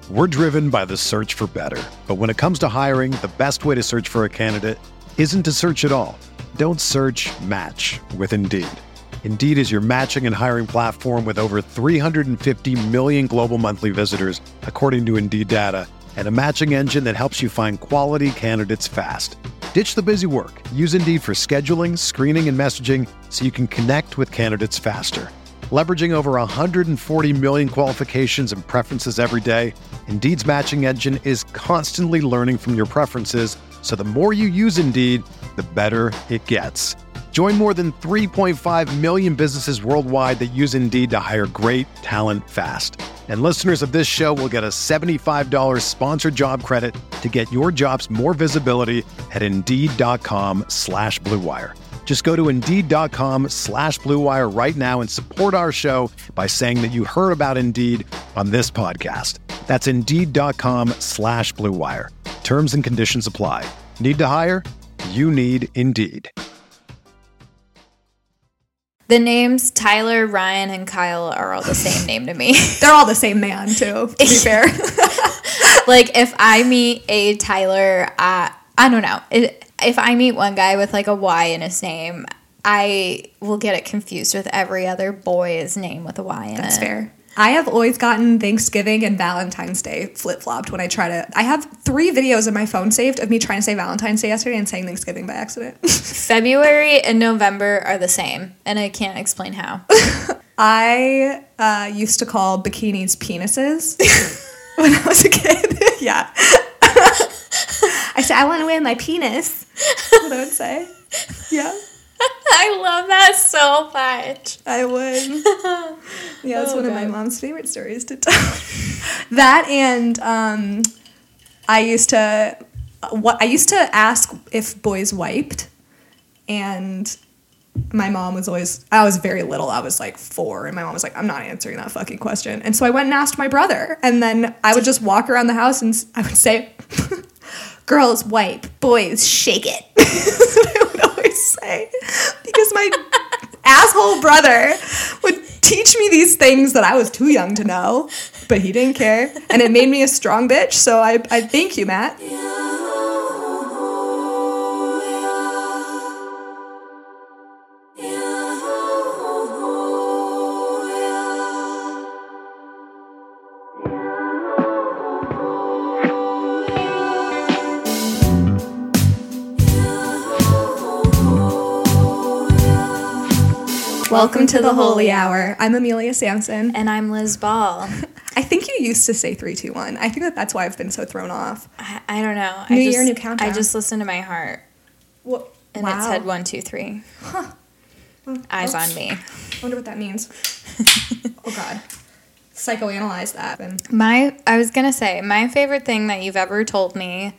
We're driven by the search for better. But when it comes to hiring, the best way to search for a candidate isn't to search at all. Don't search, match with Indeed. Indeed is your matching and hiring platform with over 350 million global monthly visitors, according to Indeed data, and a matching engine that helps you find quality candidates fast. Ditch the busy work. Use Indeed for scheduling, screening, and messaging so you can connect with candidates faster. Leveraging over 140 million qualifications and preferences every day, Indeed's matching engine is constantly learning from your preferences, so the more you use Indeed, the better it gets. Join more than 3.5 million businesses worldwide that use Indeed to hire great talent fast. And listeners of this show will get a $75 sponsored job credit to get your jobs more visibility at Indeed.com/Blue Wire. Just go to Indeed.com/Blue Wire right now and support our show by saying that you heard about Indeed on this podcast. That's Indeed.com/Blue Wire. Terms and conditions apply. Need to hire? You need Indeed. The names Tyler, Ryan, and Kyle are all the same name to me. They're all the same man, too, to be fair. Like, if I meet a Tyler, I don't know. If I meet one guy with, like, a Y in his name, I will get it confused with every other boy's name with a Y in it. That's fair. I have always gotten Thanksgiving and Valentine's Day flip-flopped when I try to... I have 3 videos in my phone saved of me trying to say Valentine's Day yesterday and saying Thanksgiving by accident. February and November are the same, and I can't explain how. I used to call bikinis penises when I was a kid. Yeah. I said, I want to win my penis. That's what I would say. Yeah. I love that so much. I would. Yeah, that's one of my mom's favorite stories to tell. That and I used to ask if boys wiped, and my mom was always, I was very little, I was like 4, and my mom was like, I'm not answering that fucking question. And so I went and asked my brother, and then I would just walk around the house and I would say, girls wipe, boys shake it. That's what I would always say. Because my asshole brother would teach me these things that I was too young to know, but he didn't care. And it made me a strong bitch, so I thank you, Matt. Welcome to the Holy Hour. I'm Amelia Sampson. And I'm Liz Ball. I think you used to say 3, 2, 1. I think that's why I've been so thrown off. I don't know. New year, new countdown. I just listened to my heart. What? And it said 1, 2, 3. Huh. Eyes on me. I wonder what that means. Oh, God. Psychoanalyze that. I was going to say, my favorite thing that you've ever told me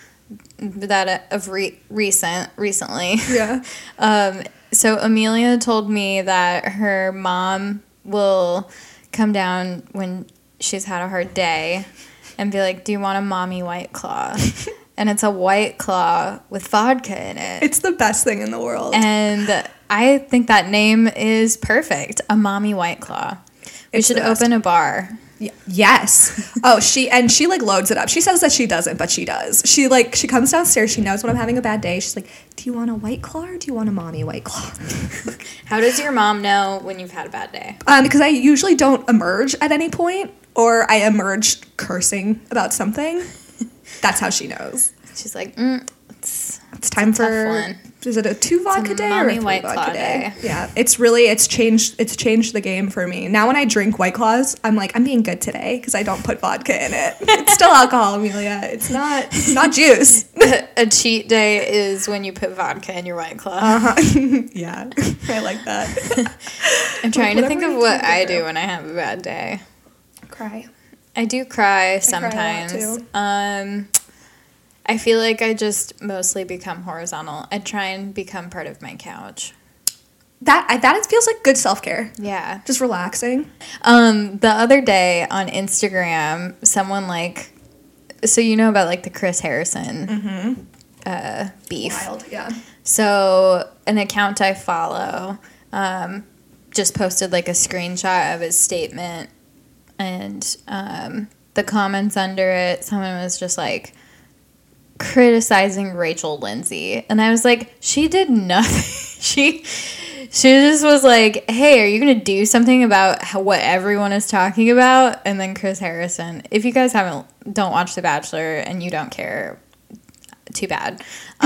that of recently. Yeah. So Amelia told me that her mom will come down when she's had a hard day and be like, do you want a mommy White Claw? And it's a White Claw with vodka in it. It's the best thing in the world. And I think that name is perfect. A mommy White Claw. We should open a bar. Yes. Oh, she like loads it up. She says that she doesn't, but she does. She comes downstairs. She knows when I'm having a bad day. She's like, do you want a White Claw or do you want a mommy White Claw? How does your mom know when you've had a bad day? Because I usually don't emerge at any point, or I emerge cursing about something. That's how she knows. She's like, it's time for, is it a 2 vodka day or a 3 White vodka Claw day? Yeah, it's changed the game for me. Now when I drink White Claws, I'm like, I'm being good today because I don't put vodka in it. It's still alcohol, Amelia. It's not juice. A cheat day is when you put vodka in your White Claw. Yeah, I like that. I'm trying to think of what I do when I have a bad day. Cry. I do cry sometimes. I cry a lot too. I feel like I just mostly become horizontal. I try and become part of my couch. That feels like good self-care. Yeah. Just relaxing. The other day on Instagram, someone so you know about the Chris Harrison beef. Wild, yeah. So an account I follow just posted a screenshot of his statement, and the comments under it, someone was just like criticizing Rachel Lindsay, and I was like, she did nothing. She just was like, hey, are you gonna do something about what everyone is talking about? And then Chris Harrison, if you guys don't watch The Bachelor and you don't care, too bad.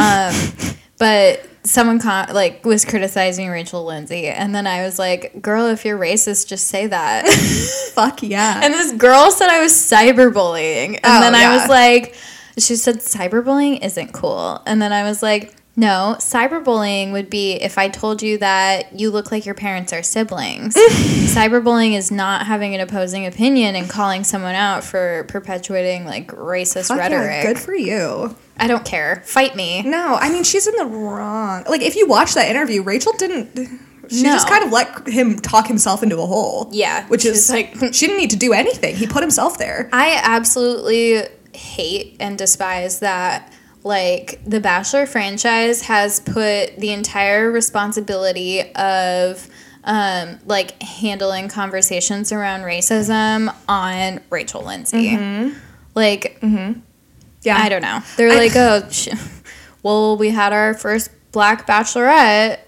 But someone was criticizing Rachel Lindsay, and then I was like, girl, if you're racist, just say that. Fuck yeah. And this girl said I was cyberbullying, and then I was like, she said cyberbullying isn't cool, and then I was like, no, cyberbullying would be if I told you that you look like your parents are siblings. Cyberbullying is not having an opposing opinion and calling someone out for perpetuating like racist rhetoric. Yeah, good for you. I don't care. Fight me. No, I mean, she's in the wrong. Like, if you watch that interview, Rachel didn't. She just kind of let him talk himself into a hole. Yeah. Which is like, she didn't need to do anything. He put himself there. I absolutely hate and despise that. Like, the Bachelor franchise has put the entire responsibility of, like, handling conversations around racism on Rachel Lindsay. Mm-hmm. Like, yeah, I don't know. They're like, well, we had our first black bachelorette,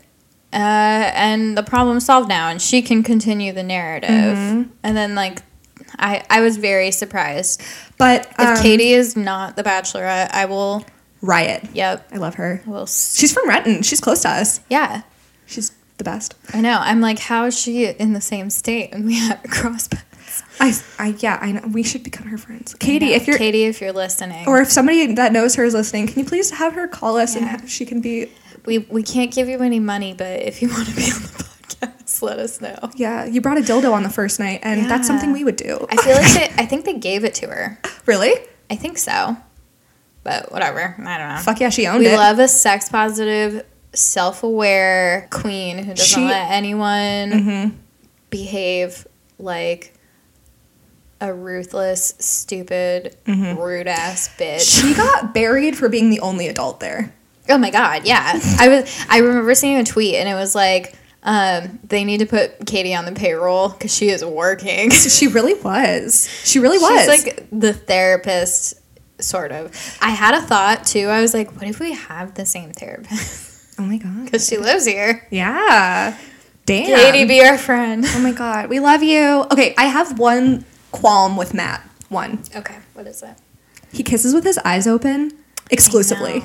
and the problem's solved now, and she can continue the narrative. Mm-hmm. And then, like, I was very surprised. But if Katie is not the bachelorette, I will... riot. Yep. I love her. Well, she's from Renton. She's close to us. Yeah. She's the best. I know. I'm like, how is she in the same state and we have cross paths? I know. We should become her friends. Katie, if you're listening. Or if somebody that knows her is listening, can you please have her call us and she can be... We can't give you any money, but if you want to be on the podcast, let us know. Yeah. You brought a dildo on the first night, and that's something we would do. I feel like I think they gave it to her. Really? I think so. But whatever. I don't know. Fuck yeah, she owned it. We love a sex-positive, self-aware queen who doesn't let anyone behave like a ruthless, stupid, rude-ass bitch. She got buried for being the only adult there. Oh my God, yeah. I remember seeing a tweet, and it was like, they need to put Katie on the payroll because she is working. She really was. She's like the therapist... sort of. I had a thought too. I was like, what if we have the same therapist? Oh my God. Because she lives here. Yeah. Damn. Katie, be our friend. Oh my God. We love you. Okay, I have one qualm with Matt. One. Okay, what is it? He kisses with his eyes open exclusively.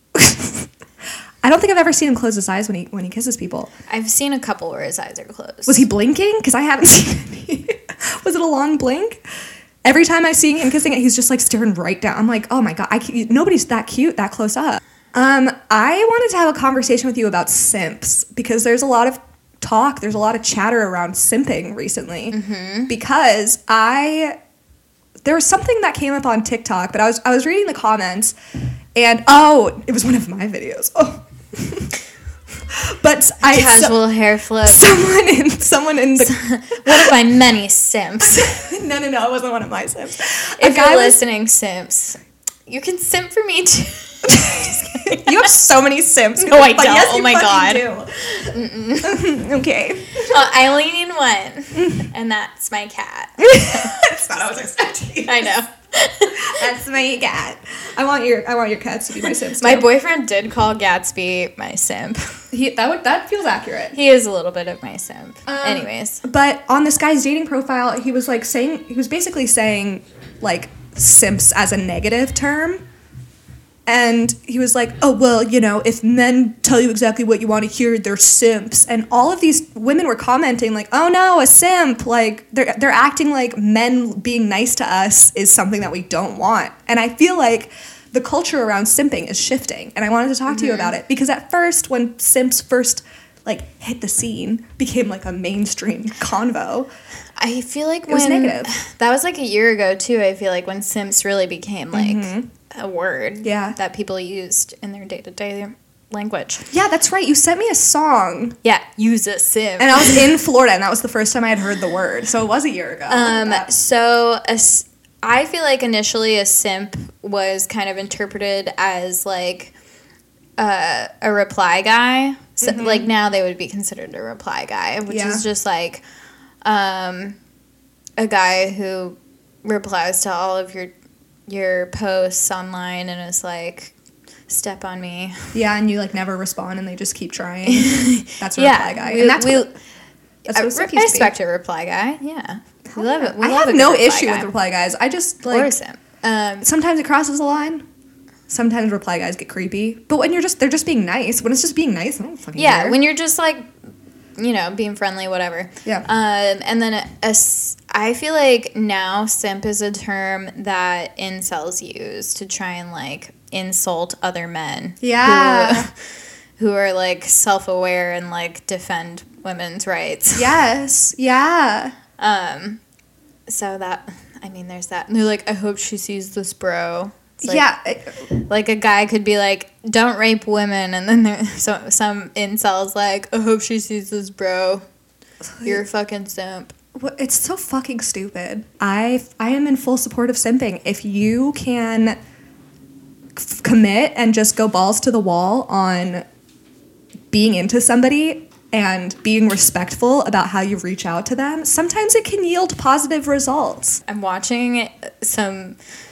I don't think I've ever seen him close his eyes when he kisses people. I've seen a couple where his eyes are closed. Was he blinking? Because I haven't seen any. Was it a long blink? Every time I've seen him kissing it, he's just like staring right down. I'm like, oh my God, nobody's that cute that close up. I wanted to have a conversation with you about simps because there's a lot of talk, there's a lot of chatter around simping recently. Because there was something that came up on TikTok, but I was reading the comments, and it was one of my videos. Oh. But casual hair flip. Someone in the one of my many simps. No, it wasn't one of my simps. If you're listening, simps, you can simp for me too. You have so many simps. No, I don't. Yes, oh my God. Okay. I only need one, and that's my cat. That's not what I was expecting. I know. That's my cat. I want your cats to be my simps. My boyfriend did call Gatsby my simp. That feels accurate. He is a little bit of my simp. Anyways, but on this guy's dating profile, he was basically saying like simps as a negative term. And he was like, oh, well, if men tell you exactly what you want to hear, they're simps. And all of these women were commenting like, oh, no, a simp. Like, they're acting like men being nice to us is something that we don't want. And I feel like the culture around simping is shifting. And I wanted to talk to you about it. Because at first, when simps first, hit the scene, became, a mainstream convo, I feel like it was negative. That was, a year ago, too. I feel like when simps really became, a word that people used in their day-to-day language. Yeah, that's right. You sent me a song. Yeah, use a simp. And I was in Florida, and that was the first time I had heard the word. So it was a year ago. I feel like initially a simp was kind of interpreted as, a reply guy. So, now they would be considered a reply guy, which is just, a guy who replies to all of your posts online and is like, step on me. Yeah, and you like never respond and they just keep trying. That's a reply guy. And that's what I respect a reply guy. Yeah. We love it. I have no issue with reply guys. I just like... Or simp. Sometimes it crosses the line. Sometimes reply guys get creepy. But when they're just being nice. When it's just being nice, I don't fucking care. Yeah, when you're just like, you know, being friendly, whatever. Yeah. And then I feel like now simp is a term that incels use to try and like insult other men. Yeah. Who are like self-aware and like defend women's rights. Yes. Yeah. So that, I mean, there's that. And they're like, I hope she sees this, bro. Like, yeah. Like a guy could be like, don't rape women. And then there's some incels like, I hope she sees this, bro. You're a fucking simp. It's so fucking stupid. I am in full support of simping. If you can commit and just go balls to the wall on being into somebody and being respectful about how you reach out to them, sometimes it can yield positive results. I'm watching some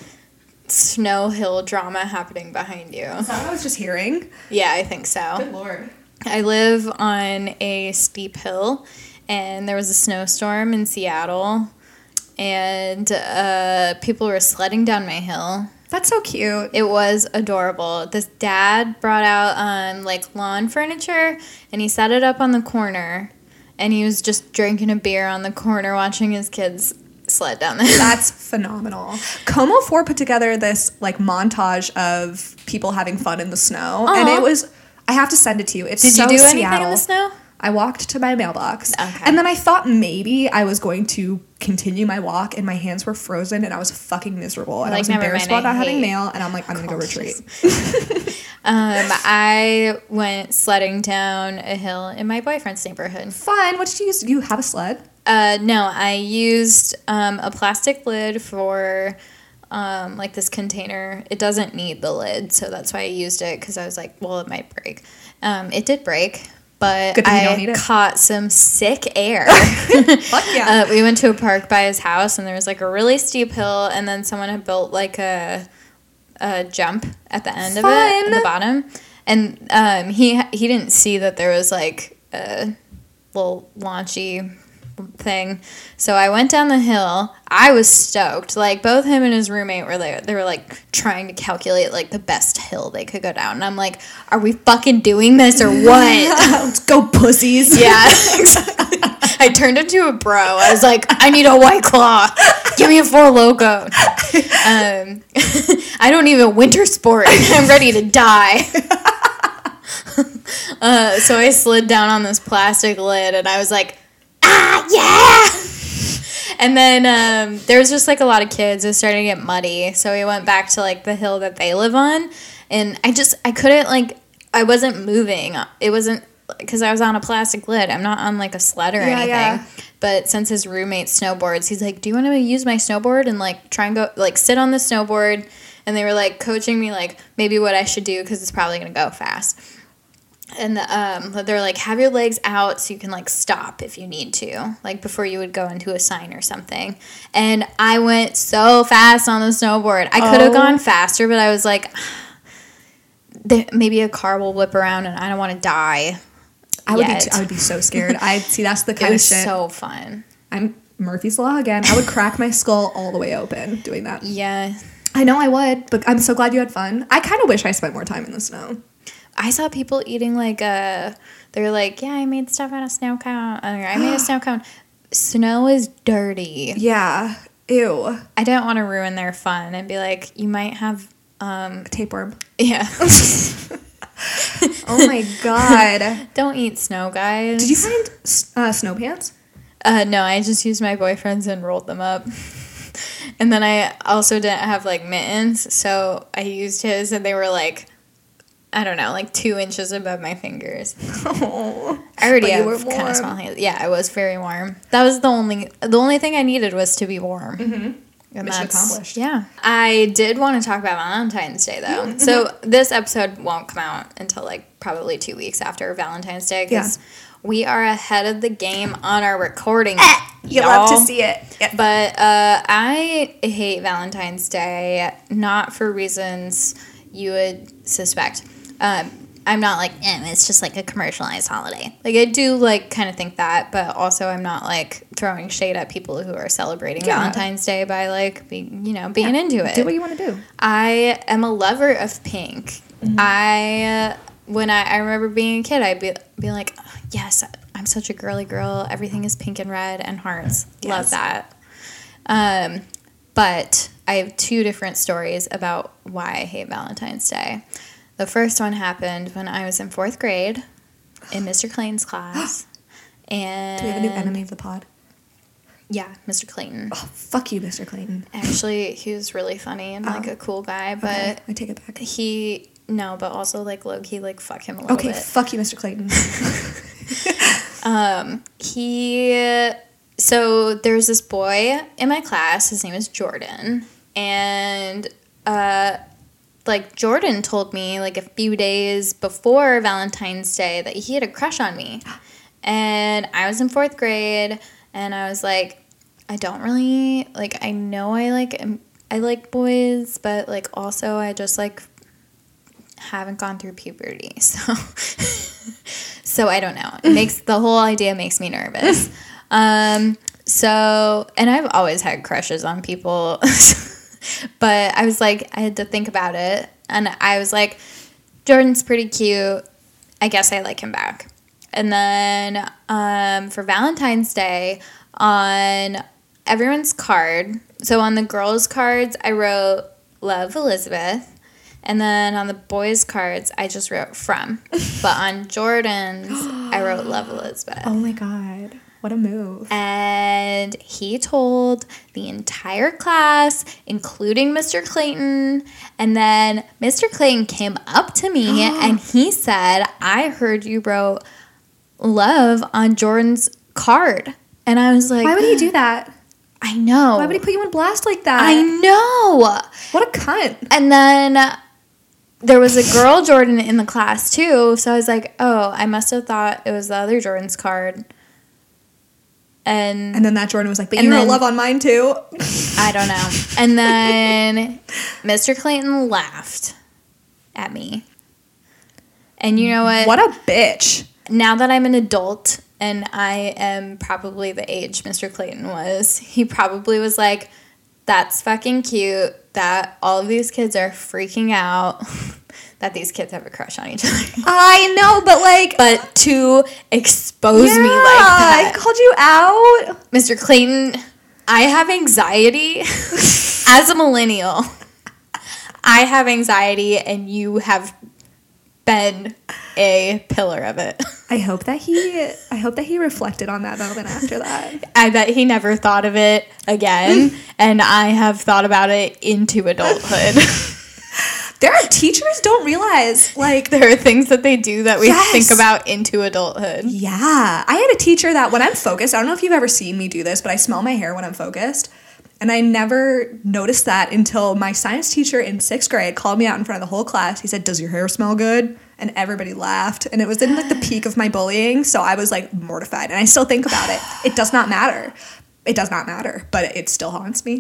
Snow Hill drama happening behind you. Is that what I was just hearing? Yeah, I think so. Good Lord. I live on a steep hill, and there was a snowstorm in Seattle, and people were sledding down my hill. That's so cute. It was adorable. This dad brought out like lawn furniture, and he set it up on the corner, and he was just drinking a beer on the corner watching his kids sled down the hill. That's phenomenal. Como 4 put together this like montage of people having fun in the snow. Aww. And it was, I have to send it to you. It's Did so you do Seattle. anything in the snow? I walked to my mailbox. Okay. And then I thought maybe I was going to continue my walk, and my hands were frozen and I was fucking miserable. And I was embarrassed about not having mail, and I'm like, I'm going to go retreat. I went sledding down a hill in my boyfriend's neighborhood. Fun. What did you use? You have a sled? No, I used a plastic lid for like this container. It doesn't need the lid, so that's why I used it, because I was like, well, it might break. It did break, but I caught some sick air. Fuck yeah. We went to a park by his house, and there was like a really steep hill, and then someone had built like a jump at the end of it, at the bottom. And he didn't see that there was like a little launchy thing. So I went down the hill. I was stoked. Like, both him and his roommate were there. They were like trying to calculate like the best hill they could go down. And I'm like, are we fucking doing this or what? Let's go, pussies. Yeah. I turned into a bro. I was like, I need a White Claw. Give me a Four Loko. I don't even winter sport. I'm ready to die. So I slid down on this plastic lid, and I was like, yeah! And then there was just like a lot of kids. It was starting to get muddy, so we went back to like the hill that they live on, and I couldn't, like, I wasn't moving. It wasn't, because I was on a plastic lid. I'm not on like a sled or anything. Yeah. But since his roommate snowboards, he's like, do you want to use my snowboard and like try and go, like, sit on the snowboard? And they were like coaching me like maybe what I should do, because it's probably going to go fast. And they're like, have your legs out so you can like stop if you need to, like before you would go into a sign or something. And I went so fast on the snowboard. I could have gone faster, but I was like, maybe a car will whip around and I don't want to die. I would be so scared. That's the kind of shit. It was so fun. I'm Murphy's Law again. I would crack my skull all the way open doing that. Yeah. I know I would, but I'm so glad you had fun. I kind of wish I spent more time in the snow. I saw people eating like they're like, yeah, I made stuff out of snow cone. I made a snow cone. Snow is dirty. Yeah. Ew. I don't want to ruin their fun and be like, you might have a tapeworm. Yeah. Oh my god. Don't eat snow, guys. Did you find snow pants? No, I just used my boyfriend's and rolled them up. And then I also didn't have like mittens, so I used his, and they were like, I don't know, like 2 inches above my fingers. Oh, I already have kind of small hands. Yeah, I was very warm. That was the only thing I needed was to be warm. Mm-hmm. And mission accomplished. Yeah. I did want to talk about Valentine's Day, though. Mm-hmm. So this episode won't come out until like probably 2 weeks after Valentine's Day, because We are ahead of the game on our recording. You love to see it. Yep. But I hate Valentine's Day, not for reasons you would suspect. I'm not like, it's just like a commercialized holiday. Like, I do, like, kind of think that, but also I'm not, like, throwing shade at people who are celebrating Valentine's Day by, like, being into it. Do what you want to do. I am a lover of pink. Mm-hmm. When I remember being a kid, I'd be like, oh, yes, I'm such a girly girl. Everything is pink and red and hearts. Yes. Love that. But I have 2 different stories about why I hate Valentine's Day. The first one happened when I was in 4th grade in Mr. Clayton's class. And do we have a new enemy of the pod? Yeah, Mr. Clayton. Oh, fuck you, Mr. Clayton. Actually, he was really funny and, like, a cool guy, but... Okay, I take it back. No, but also, like, low-key, like, fuck him a little bit. Okay, fuck you, Mr. Clayton. So there's this boy in my class, his name is Jordan, and, like, Jordan told me, like, a few days before Valentine's Day that he had a crush on me, and I was in 4th grade, and I was like, I don't really, like, I know I like boys, but, like, also I just, like, haven't gone through puberty, so I don't know. The whole idea makes me nervous. So, and I've always had crushes on people, but I was like, I had to think about it, and I was like, Jordan's pretty cute. I guess I like him back. And then for Valentine's Day, on everyone's card, so on the girls' cards, I wrote Love, Elizabeth. And then on the boys' cards, I just wrote from. But on Jordan's, I wrote Love, Elizabeth. Oh, my God. What a move. And he told the entire class, including Mr. Clayton. And then Mr. Clayton came up to me and he said, I heard you wrote love on Jordan's card. And I was like... Why would he do that? I know. Why would he put you on blast like that? I know. What a cunt. And then... there was a girl Jordan in the class, too, so I was like, oh, I must have thought it was the other Jordan's card. And then that Jordan was like, but you wrote love on mine, too? I don't know. And then Mr. Clayton laughed at me. And you know what? What a bitch. Now that I'm an adult, and I am probably the age Mr. Clayton was, he probably was like, that's fucking cute that all of these kids are freaking out that these kids have a crush on each other. I know, but like... But to expose me like that. I called you out. Mr. Clayton, I have anxiety. As a millennial, I have anxiety, and you have been a pillar of it. I hope that he reflected on that moment after that. I bet he never thought of it again, and I have thought about it into adulthood. There are teachers don't realize, like... there are things that they do that we think about into adulthood. Yeah. I had a teacher that when I'm focused, I don't know if you've ever seen me do this, but I smell my hair when I'm focused. And I never noticed that until my science teacher in 6th grade called me out in front of the whole class. He said, does your hair smell good? And everybody laughed. And it was in like the peak of my bullying. So I was like mortified. And I still think about it. It does not matter. It does not matter. But it still haunts me.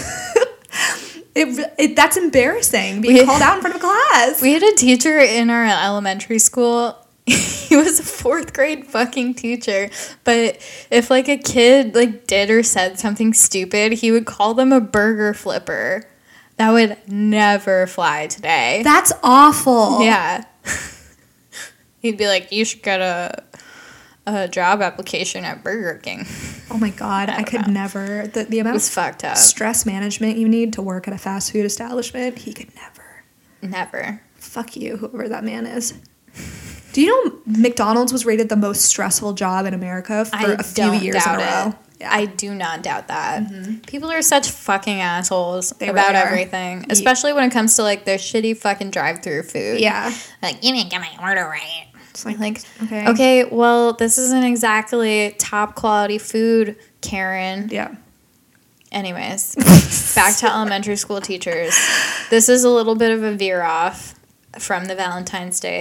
That's embarrassing, being called out in front of a class. We had a teacher in our elementary school. He was a 4th grade fucking teacher, but if like a kid like did or said something stupid, he would call them a burger flipper. That would never fly today. That's awful. Yeah. He'd be like, you should get a job application at Burger King. Oh my God, I could never. The amount of fucked up stress management you need to work at a fast food establishment, he could never. Never. Fuck you, whoever that man is. Do you know McDonald's was rated the most stressful job in America for a few years in a row? Yeah. I do not doubt that. Mm-hmm. People are such fucking assholes about really everything, especially when it comes to like their shitty fucking drive-through food. Yeah. Like, you didn't get my order right. It's like okay, well, this isn't exactly top quality food, Karen. Yeah. Anyways, back to elementary school teachers. This is a little bit of a veer off from the Valentine's Day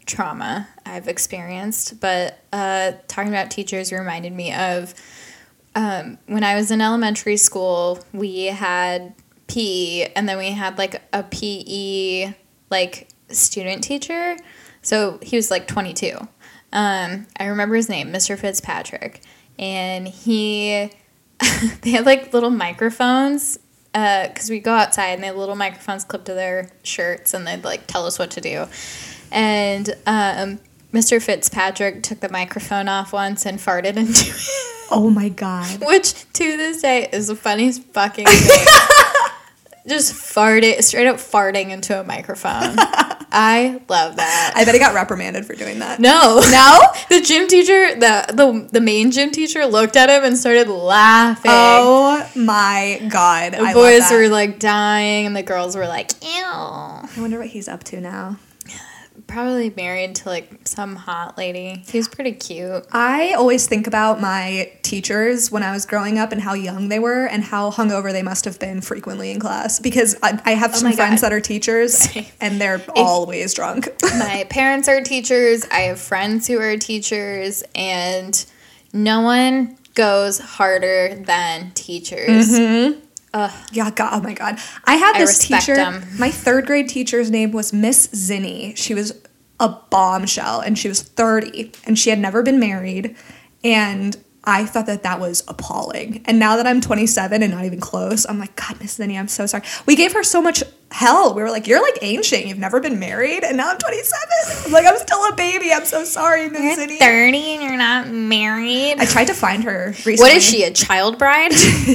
trauma I've experienced, but talking about teachers reminded me of when I was in elementary school, we had PE, and then we had like a PE like student teacher. So he was like 22. I remember his name, Mr. Fitzpatrick, and they had like little microphones because we go outside and they had little microphones clipped to their shirts, and they'd like tell us what to do. And Mr. Fitzpatrick took the microphone off once and farted into it. Oh my God. Which to this day is the funniest fucking thing. Just straight up farting into a microphone. I love that. I bet he got reprimanded for doing that. No. The gym teacher, the main gym teacher looked at him and started laughing. Oh my God. The boys were like dying and the girls were like, ew. I wonder what he's up to now. Probably married to like some hot lady. He was pretty cute. I always think about my teachers when I was growing up and how young they were and how hungover they must have been frequently in class, because I have some friends that are teachers and they're always drunk. My parents are teachers. I have friends who are teachers, and no one goes harder than teachers. Mm-hmm. Yeah, God, oh my God. I had this teacher. My 3rd grade teacher's name was Miss Zinni. She was a bombshell, and she was 30, and she had never been married, and I thought that was appalling. And now that I'm 27 and not even close, I'm like, God, Miss Zinni, I'm so sorry. We gave her so much hell. We were like, you're like ancient. You've never been married, and now I'm 27. I'm like, I'm still a baby. I'm so sorry, Miss Zinni. You're 30 and you're not married. I tried to find her recently. What is she, a child bride?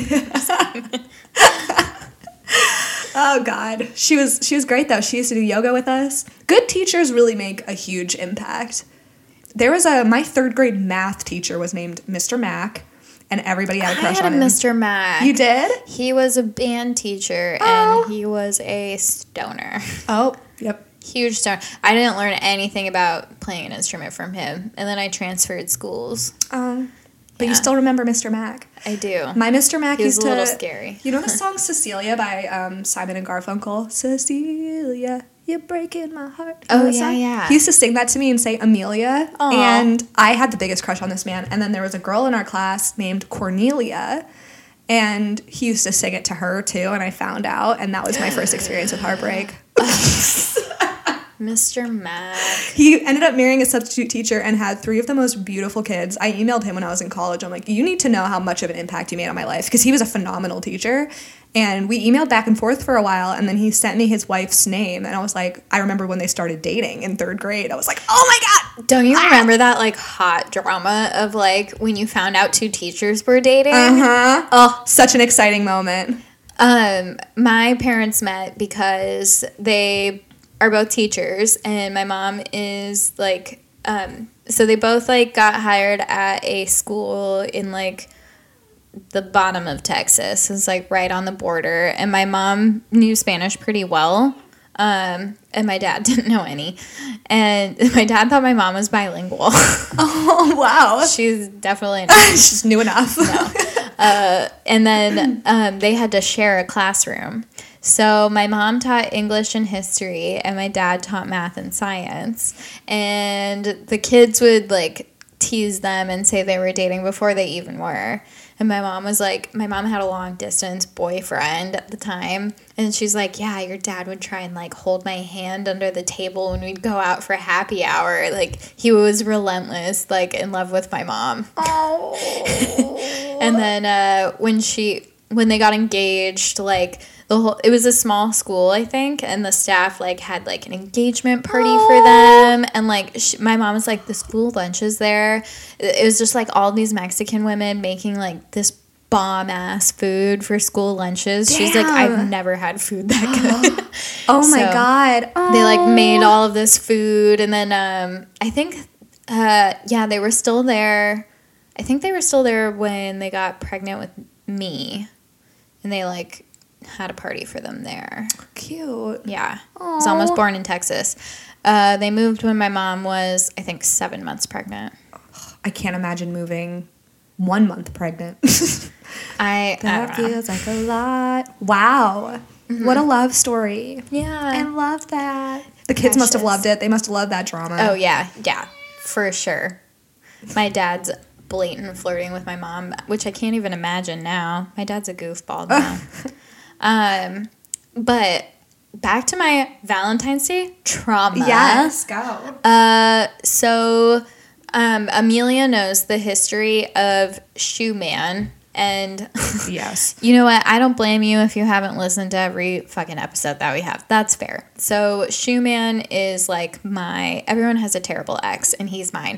Oh God, she was great though. She used to do yoga with us. Good teachers really make a huge impact. There was my 3rd grade math teacher was named Mr. Mack, and everybody had a crush on him. I had a Mr. Mack. You did? He was a band teacher, and he was a stoner. Oh, yep. Huge stoner. I didn't learn anything about playing an instrument from him, and then I transferred schools. But you still remember Mr. Mack. I do. My Mr. Mack used to... He was a little scary. You know the song Cecilia by Simon and Garfunkel? Cecilia, you're breaking my heart. Oh, yeah. He used to sing that to me and say Amelia. Aww. And I had the biggest crush on this man. And then there was a girl in our class named Cornelia. And he used to sing it to her, too. And I found out. And that was my first experience with heartbreak. Mr. Mack. He ended up marrying a substitute teacher and had 3 of the most beautiful kids. I emailed him when I was in college. I'm like, you need to know how much of an impact you made on my life, because he was a phenomenal teacher. And we emailed back and forth for a while, and then he sent me his wife's name. And I was like, I remember when they started dating in 3rd grade. I was like, oh my God. Don't you remember that like hot drama of like when you found out 2 teachers were dating? Uh-huh. Oh, such an exciting moment. My parents met because they are both teachers, and my mom is like so they both like got hired at a school in like the bottom of Texas. It's like right on the border, and my mom knew Spanish pretty well, and my dad didn't know any, and my dad thought my mom was bilingual. Oh wow. She's definitely not. She's new enough. No. And then they had to share a classroom. So my mom taught English and history, and my dad taught math and science. And the kids would like tease them and say they were dating before they even were. And my mom had a long distance boyfriend at the time. And she's like, yeah, your dad would try and like hold my hand under the table when we'd go out for happy hour. Like he was relentless, like in love with my mom. Oh. And then when they got engaged, like it was a small school, I think, and the staff like had like an engagement party for them, and like my mom was like, the school lunches there, it was just like all these Mexican women making like this bomb ass food for school lunches. Damn. She's like, I've never had food that good. Oh my God. Oh. They like made all of this food, and then I think they were still there. I think they were still there when they got pregnant with me, and they like had a party for them there. Cute. Yeah. I was almost born in Texas. They moved when my mom was, I think, 7 months pregnant. I can't imagine moving 1 month pregnant. That feels like a lot. Wow. Mm-hmm. What a love story. Yeah. I love that. The kids must have loved it. They must have loved that drama. Oh, yeah. Yeah, for sure. My dad's blatant flirting with my mom, which I can't even imagine now. My dad's a goofball now. But back to my Valentine's Day trauma. Yes, go. So Amelia knows the history of Shoe Man. And yes, you know what? I don't blame you if you haven't listened to every fucking episode that we have. That's fair. So Shoe Man is like everyone has a terrible ex, and he's mine.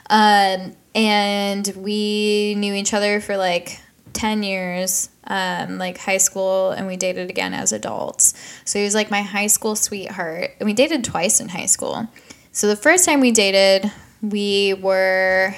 And we knew each other for like 10 years, like high school, and we dated again as adults. So he was like my high school sweetheart, and we dated twice in high school. So the first time we dated, we were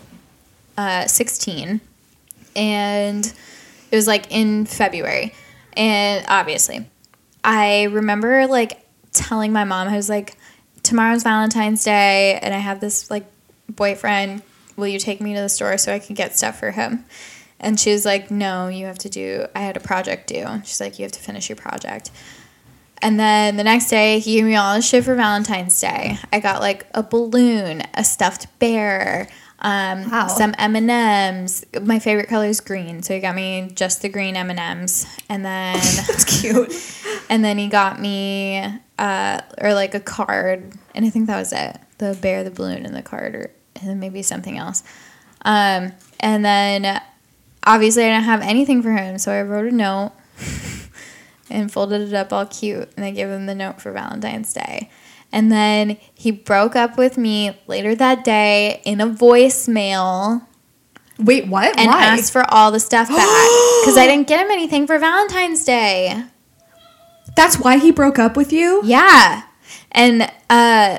16. And it was like in February. And obviously, I remember like telling my mom, I was like, tomorrow's Valentine's Day and I have this like boyfriend. Will you take me to the store so I can get stuff for him? And she was like, no, I had a project due. She's like, you have to finish your project. And then the next day, he gave me all this shit for Valentine's Day. I got like a balloon, a stuffed bear, some M&Ms. My favorite color is green, so he got me just the green M&Ms. And then that's cute. And then he got me or like a card, and I think that was it. The bear, the balloon, and the card, and then maybe something else. And then obviously I didn't have anything for him, so I wrote a note and folded it up all cute, and I gave him the note for Valentine's Day. And then he broke up with me later that day in a voicemail. Wait, what? And Why? asked for all the stuff back. Because I didn't get him anything for Valentine's Day. That's why he broke up with you? Yeah. And and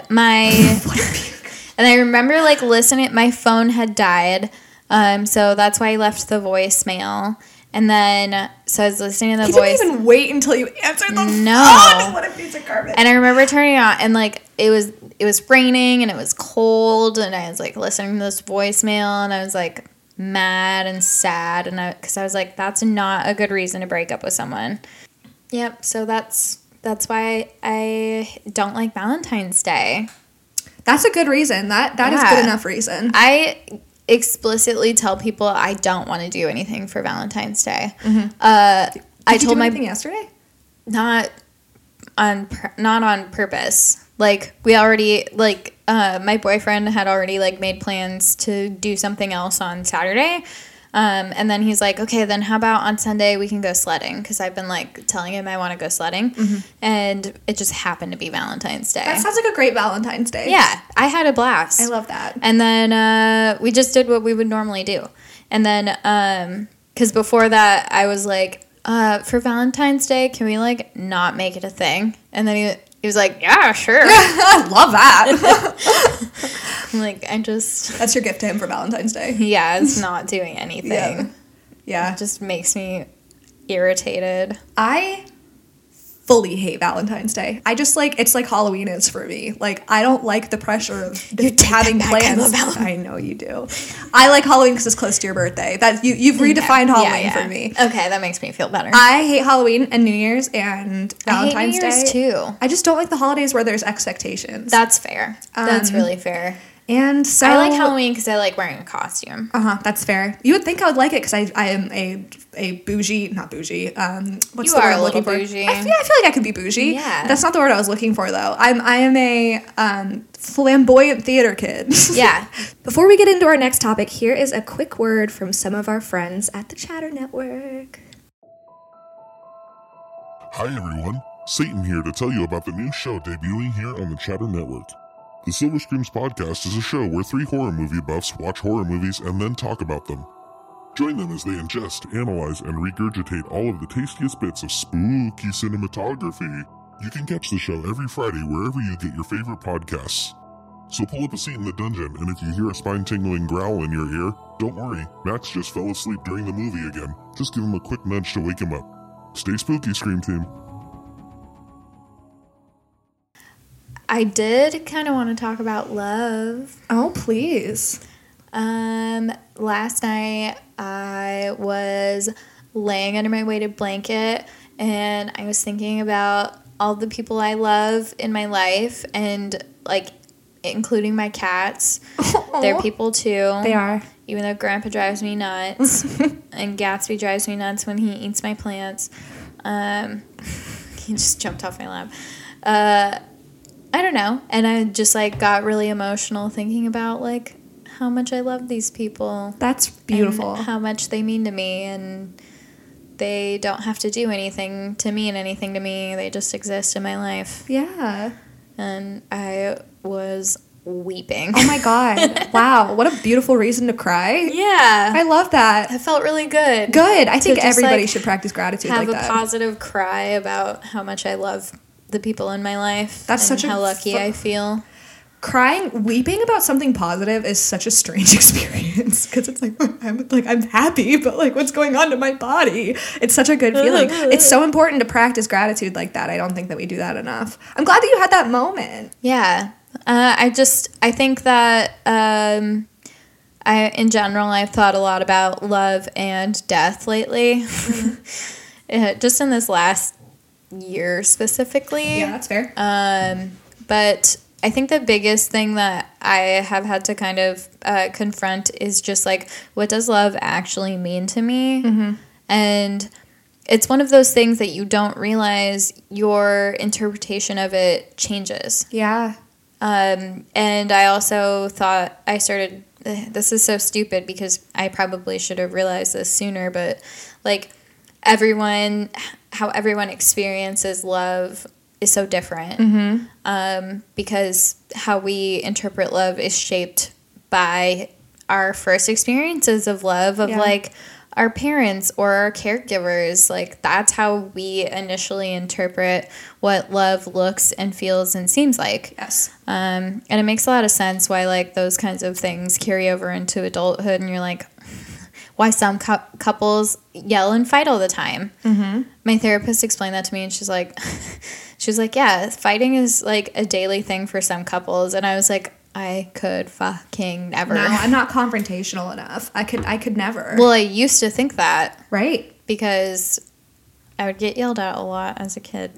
I remember like listening, my phone had died. So that's why I left the voicemail. And then, so I was listening to the voice. You didn't even wait until you answered the phone. What a piece of garbage. And I remember turning it on, and like it was raining and it was cold, and I was like listening to this voicemail, and I was like mad and sad, because I was like, that's not a good reason to break up with someone. Yep. So that's why I don't like Valentine's Day. That's a good reason. That is good enough reason. I explicitly tell people I don't want to do anything for Valentine's Day. Mm-hmm. I told anything yesterday? Not on purpose. Like we already my boyfriend had already like made plans to do something else on Saturday. And then he's like, okay, then how about on Sunday we can go sledding? Because I've been like telling him I want to go sledding. Mm-hmm. And it just happened to be Valentine's Day. That sounds like a great Valentine's Day. Yeah, I had a blast. I love that. And then we just did what we would normally do. And then, because before that I was like, for Valentine's Day, can we like not make it a thing? And then he was like, yeah, sure. I love that. Like, that's your gift to him for Valentine's Day. Yeah, it's not doing anything. Yeah. It just makes me irritated. I fully hate Valentine's Day. I just like, it's like Halloween is for me. Like, I don't like the pressure of having plans. I know you do. I like Halloween because it's close to your birthday. That you've redefined Halloween for me. Okay, that makes me feel better. I hate Halloween and New Year's and Valentine's Day. I hate New Year's too. I just don't like the holidays where there's expectations. That's fair. That's really fair. And so I like Halloween because I like wearing a costume. That's fair. You would think I would like it because I am a bougie, not bougie. What's the word I'm looking for? Bougie. I feel like I could be bougie. Yeah. That's not the word I was looking for though. I am a flamboyant theater kid. Yeah. Before we get into our next topic, here is a quick word from some of our friends at the Chatter Network. Hi everyone, Satan here to tell you about the new show debuting here on the Chatter Network. The Silver Screams podcast is a show where 3 horror movie buffs watch horror movies and then talk about them. Join them as they ingest, analyze, and regurgitate all of the tastiest bits of spooky cinematography. You can catch the show every Friday wherever you get your favorite podcasts. So pull up a seat in the dungeon, and if you hear a spine-tingling growl in your ear, don't worry, Max just fell asleep during the movie again. Just give him a quick nudge to wake him up. Stay spooky, Scream Team. I did kind of want to talk about love. Oh, please. Last night I was laying under my weighted blanket and I was thinking about all the people I love in my life, and like including my cats. They're people too. They are. Even though Grandpa drives me nuts and Gatsby drives me nuts when he eats my plants. He just jumped off my lap. I don't know. And I just like got really emotional thinking about like how much I love these people. That's beautiful. And how much they mean to me, and they don't have to do anything to mean anything to me. They just exist in my life. Yeah. And I was weeping. Oh my God. Wow. What a beautiful reason to cry. Yeah. I love that. That felt really good. Good. I think just, everybody like, should practice gratitude like have that. a positive cry about how much I love the people in my life. That's and such a how lucky I feel. Weeping about something positive is such a strange experience because it's like I'm happy, but like what's going on to my body? It's such a good feeling. It's so important to practice gratitude like that. I don't think that we do that enough. I'm glad that you had that moment. Yeah. I think that in general, I've thought a lot about love and death lately. Just in this last year specifically. Yeah, that's fair. But I think the biggest thing that I have had to kind of confront is just like, what does love actually mean to me? Mm-hmm. And it's one of those things that you don't realize your interpretation of it changes. Yeah. And I also thought this is so stupid because I probably should have realized this sooner, but like how everyone experiences love is so different. Mm-hmm. Because how we interpret love is shaped by our first experiences of love, of like our parents or our caregivers. Like that's how we initially interpret what love looks and feels and seems like. Yes. And it makes a lot of sense why like those kinds of things carry over into adulthood, and you're like, why some couples yell and fight all the time. Mm-hmm. My therapist explained that to me, and she's like, yeah, fighting is like a daily thing for some couples. And I was like, I could fucking never. No, I'm not confrontational enough. I could never. Well, I used to think that. Right. Because I would get yelled at a lot as a kid.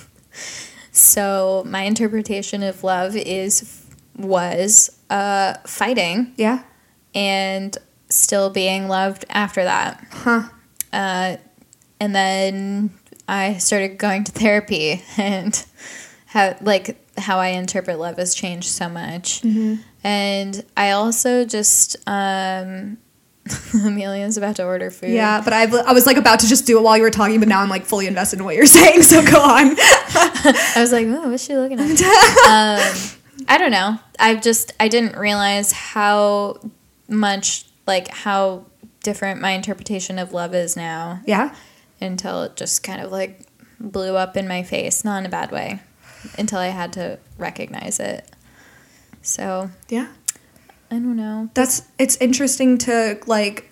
So my interpretation of love was fighting. Yeah. And still being loved after that. Huh. And then I started going to therapy, and how I interpret love has changed so much. Mm-hmm. And I also just Amelia's about to order food. Yeah, but I was like about to just do it while you were talking, but now I'm like fully invested in what you're saying, so go on. I was like, oh, what's she looking at? I don't know. I didn't realize how much, like, how different my interpretation of love is now. Yeah. Until it just kind of, like, blew up in my face. Not in a bad way. Until I had to recognize it. So. Yeah. I don't know. It's interesting to, like,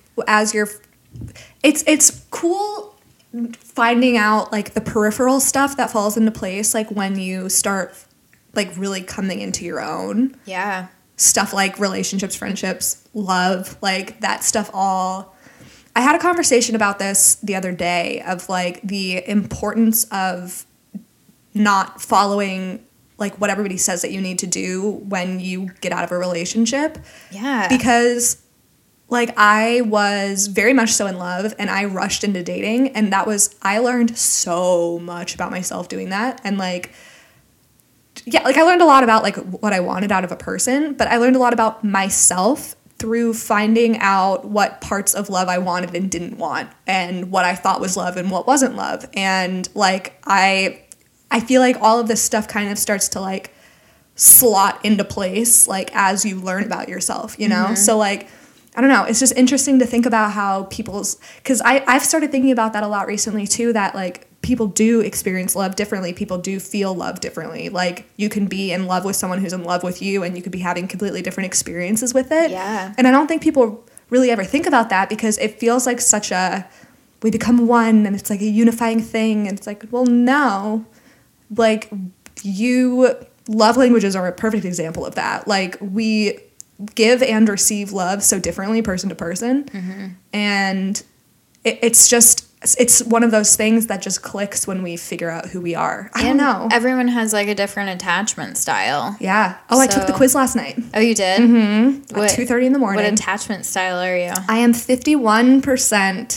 it's cool finding out, like, the peripheral stuff that falls into place, like, when you start, like, really coming into your own. Yeah. Stuff like relationships, friendships, love, like, that stuff all. I had a conversation about this the other day of, like, the importance of not following, like, what everybody says that you need to do when you get out of a relationship. Yeah. Because, like, I was very much so in love, and I rushed into dating, and I learned so much about myself doing that, and, like, yeah, like, I learned a lot about, like, what I wanted out of a person, but I learned a lot about myself through finding out what parts of love I wanted and didn't want, and what I thought was love and what wasn't love. And, like, I feel like all of this stuff kind of starts to, like, slot into place, like, as you learn about yourself, you know? Mm-hmm. So, like, I don't know. It's just interesting to think about how because I've started thinking about that a lot recently, too, that, like, people do experience love differently. People do feel love differently. Like, you can be in love with someone who's in love with you, and you could be having completely different experiences with it. Yeah. And I don't think people really ever think about that, because it feels like we become one, and it's like a unifying thing. And it's like, well, no. Like, love languages are a perfect example of that. Like, we give and receive love so differently person to person. Mm-hmm. And it's just, it's one of those things that just clicks when we figure out who we are. I don't know. Everyone has like a different attachment style. Yeah. Oh, I took the quiz last night. Oh, you did? Mm-hmm. At 2:30 in the morning. What attachment style are you? I am 51%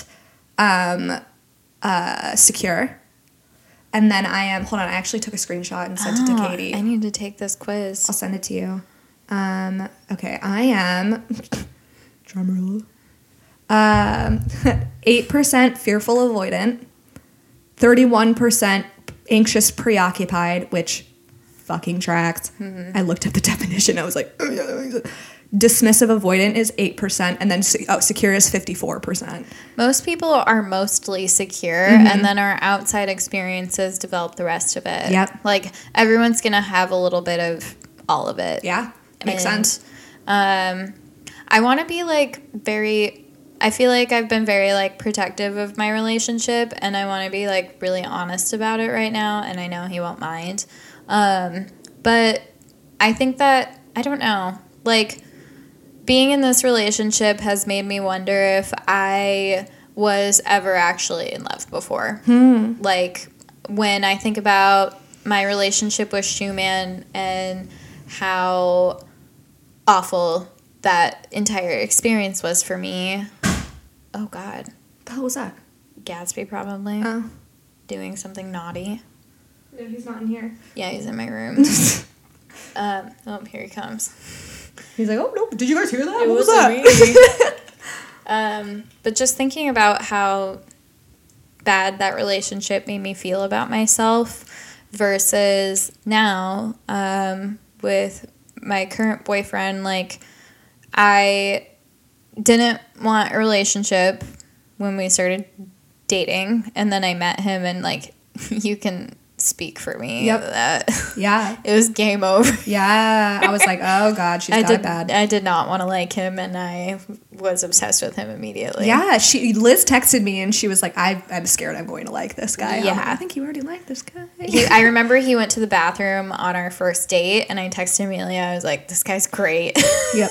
secure. And then I am, hold on, I actually took a screenshot and sent it to Katie. I need to take this quiz. I'll send it to you. Okay, I am, drumroll, 8% fearful avoidant, 31% anxious preoccupied, which fucking tracks. I looked up the definition, I was like, dismissive avoidant is 8%, and then secure is 54%. Most people are mostly secure, and then our outside experiences develop the rest of it. Yep. Like, everyone's going to have a little bit of all of it. Yeah, makes sense. I want to be, like, I feel like I've been very, like, protective of my relationship, and I want to be, like, really honest about it right now, and I know he won't mind. But I think that, I don't know, like, being in this relationship has made me wonder if I was ever actually in love before. Like, when I think about my relationship with Shoeman and how awful that entire experience was for me. Oh, God. The hell was that? Gatsby, probably. Oh. Doing something naughty. No, he's not in here. Yeah, he's in my room. Oh, here he comes. He's like, oh, no, did you guys hear that? It what was that? But just thinking about how bad that relationship made me feel about myself versus now with my current boyfriend, like, I didn't want a relationship when we started dating, and then I met him, and, like, you can speak for me. Yep. That Yeah. it was game over. Yeah. I was like, oh, God, she's got it bad. I did not want to like him, and I was obsessed with him immediately. Yeah. Liz texted me, and she was like, I'm scared I'm going to like this guy. Yeah. Like, I think you already like this guy. I remember he went to the bathroom on our first date, and I texted Amelia. I was like, this guy's great. Yep.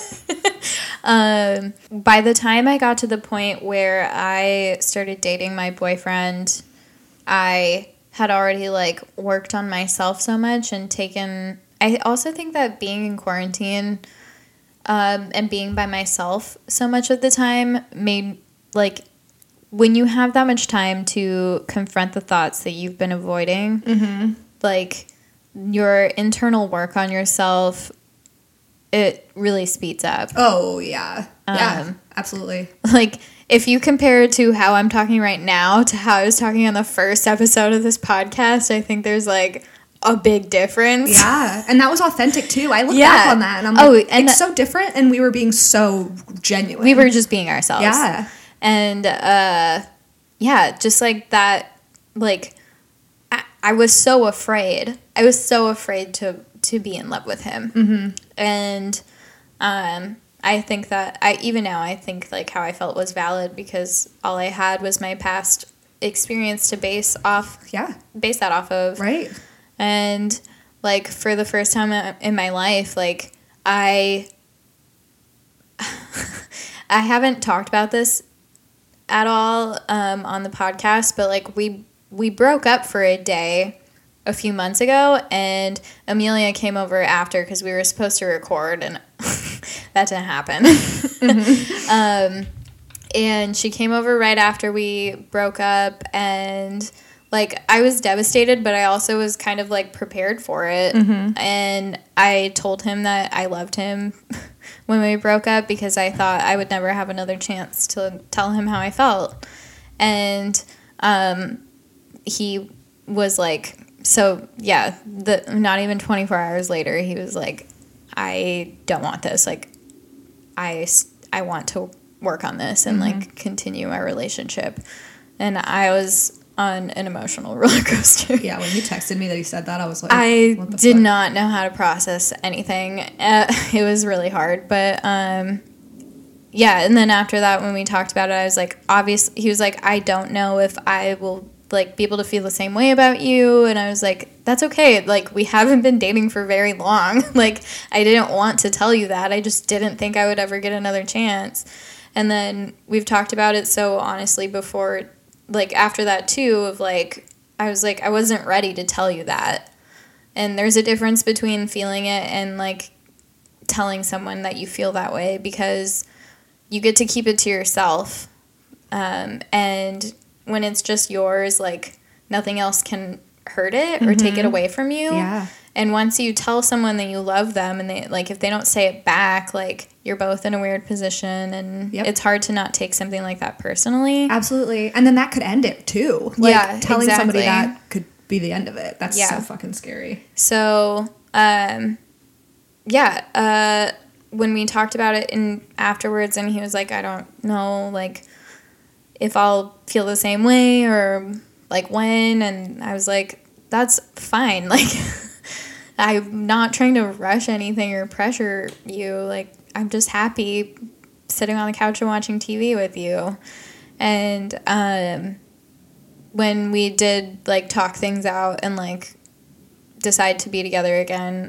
By the time I got to the point where I started dating my boyfriend, I had already, like, worked on myself so much and I also think that being in quarantine and being by myself so much of the time made, like, when you have that much time to confront the thoughts that you've been avoiding, like, your internal work on yourself, it really speeds up. Oh, yeah. Yeah, absolutely. Like, if you compare it to how I'm talking right now to how I was talking on the first episode of this podcast, I think there's, like, a big difference. Yeah, and that was authentic, too. I look back on that, and I'm like, it's so different, and we were being so genuine. We were just being ourselves. Yeah. And, just, like, that, like, I was so afraid. I was so afraid to be in love with him. And, I think that even now I think, like, how I felt was valid because all I had was my past experience to base that off of. Right. And, like, for the first time in my life, like, I haven't talked about this at all on the podcast, but, like, we broke up for a day a few months ago, and Amelia came over after because we were supposed to record, and that didn't happen. And she came over right after we broke up, and, like, I was devastated, but I also was kind of, like, prepared for it. And I told him that I loved him when we broke up because I thought I would never have another chance to tell him how I felt. And he was like, so, yeah, not even 24 hours later, he was like, I don't want this. Like, I want to work on this and, like, continue our relationship. And I was on an emotional roller coaster. Yeah, when you texted me that he said that, I was like, I what the did fuck? not know how to process anything. It was really hard. But, yeah, and then after that, when we talked about it, I was like, obviously, he was like, I don't know if I will, like, be able to feel the same way about you. And I was like, that's okay. Like, we haven't been dating for very long. Like, I didn't want to tell you that. I just didn't think I would ever get another chance. And then we've talked about it so honestly before like, after that, too, of, like, I was like, I wasn't ready to tell you that. And there's a difference between feeling it and, like, telling someone that you feel that way, because you get to keep it to yourself. And when it's just yours, like, nothing else can hurt it or take it away from you. Yeah. And once you tell someone that you love them and they, like, if they don't say it back, like, you're both in a weird position, and it's hard to not take something like that personally. Absolutely. And then that could end it too. Like, Yeah, telling somebody exactly. that could be the end of it. That's Yeah. so fucking scary. So, when we talked about it afterwards, and he was like, I don't know, like, if I'll feel the same way or, like, when, and I was like, that's fine. Like, I'm not trying to rush anything or pressure you. Like, I'm just happy sitting on the couch and watching TV with you. And when we did, like, talk things out and, like, decide to be together again,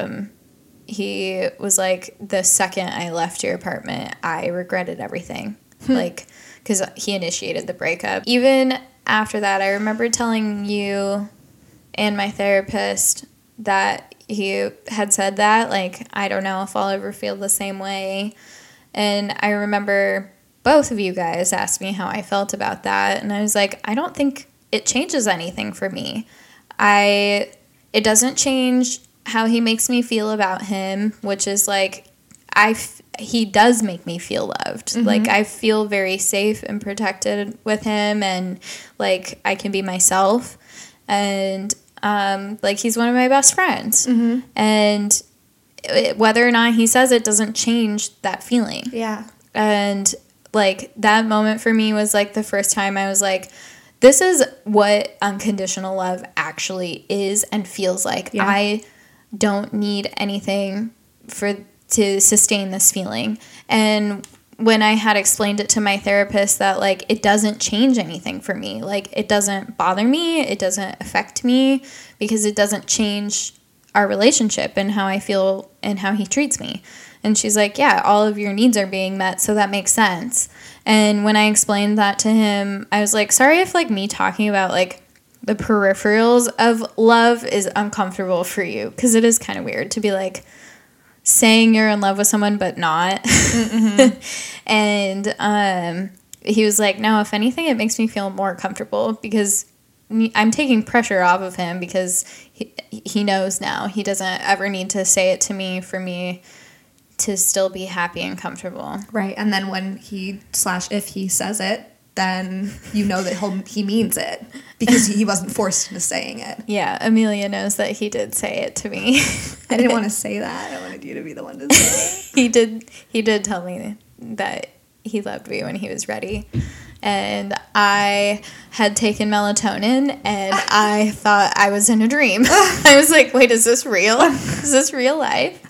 he was like, the second I left your apartment, I regretted everything. Like, because he initiated the breakup. Even after that, I remember telling you and my therapist that he had said that, like, I don't know if I'll ever feel the same way. And I remember both of you guys asked me how I felt about that, and I was like, I don't think it changes anything for me. It doesn't change how he makes me feel about him, which is, like, he does make me feel loved. Like, I feel very safe and protected with him, and, like, I can be myself. And, like, he's one of my best friends. And whether or not he says it doesn't change that feeling. Yeah. And, like, that moment for me was, like, the first time I was like, this is what unconditional love actually is and feels like. Yeah. I don't need anything to sustain this feeling. And when I had explained it to my therapist that, like, it doesn't change anything for me. Like, it doesn't bother me. It doesn't affect me because it doesn't change our relationship and how I feel and how he treats me. And she's like, yeah, all of your needs are being met, so that makes sense. And when I explained that to him, I was like, sorry if, like, me talking about, like, the peripherals of love is uncomfortable for you, because it is kind of weird to be, like, saying you're in love with someone but not. And he was like, no, if anything, it makes me feel more comfortable because I'm taking pressure off of him, because he knows now. He doesn't ever need to say it to me for me to still be happy and comfortable. Right. And then when if he says it, then you know that he means it because he wasn't forced into saying it. Yeah, Amelia knows that he did say it to me. I didn't want to say that. I wanted you to be the one to say it. He did tell me that he loved me when he was ready. And I had taken melatonin, and I thought I was in a dream. I was like, wait, is this real? Is this real life?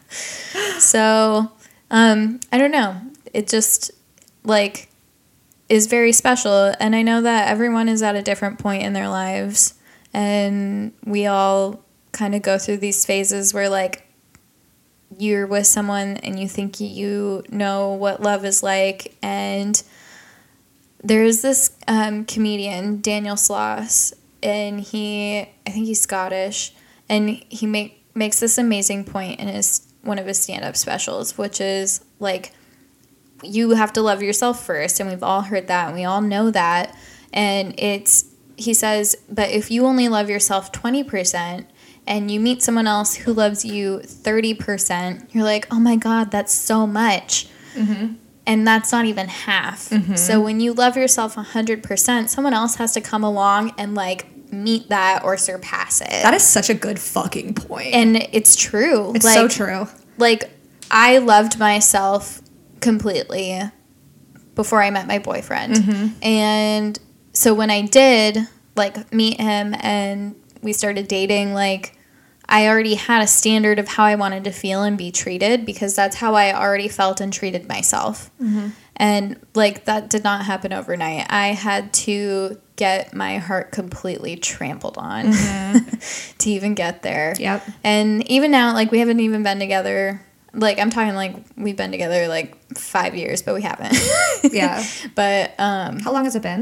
So, I don't know. It just, like, is very special. And I know that everyone is at a different point in their lives. And we all kind of go through these phases where, like, you're with someone and you think you know what love is like. And there's this comedian, Daniel Sloss, and I think he's Scottish, and he makes this amazing point in one of his stand-up specials, which is, like, you have to love yourself first, and we've all heard that, and we all know that, and he says, but if you only love yourself 20%, and you meet someone else who loves you 30%, you're like, oh my God, that's so much. Mm-hmm. And that's not even half. Mm-hmm. So when you love yourself 100%, someone else has to come along and, like, meet that or surpass it. That is such a good fucking point. And it's true. It's, like, so true. Like, I loved myself completely before I met my boyfriend. Mm-hmm. And so when I did, like, meet him and we started dating, like, I already had a standard of how I wanted to feel and be treated, because that's how I already felt and treated myself. Mm-hmm. And, like, that did not happen overnight. I had to get my heart completely trampled on to even get there. Yep. And even now, like, we haven't even been together. Like, I'm talking, like, we've been together, like, 5 years, but we haven't. Yeah. But, how long has it been?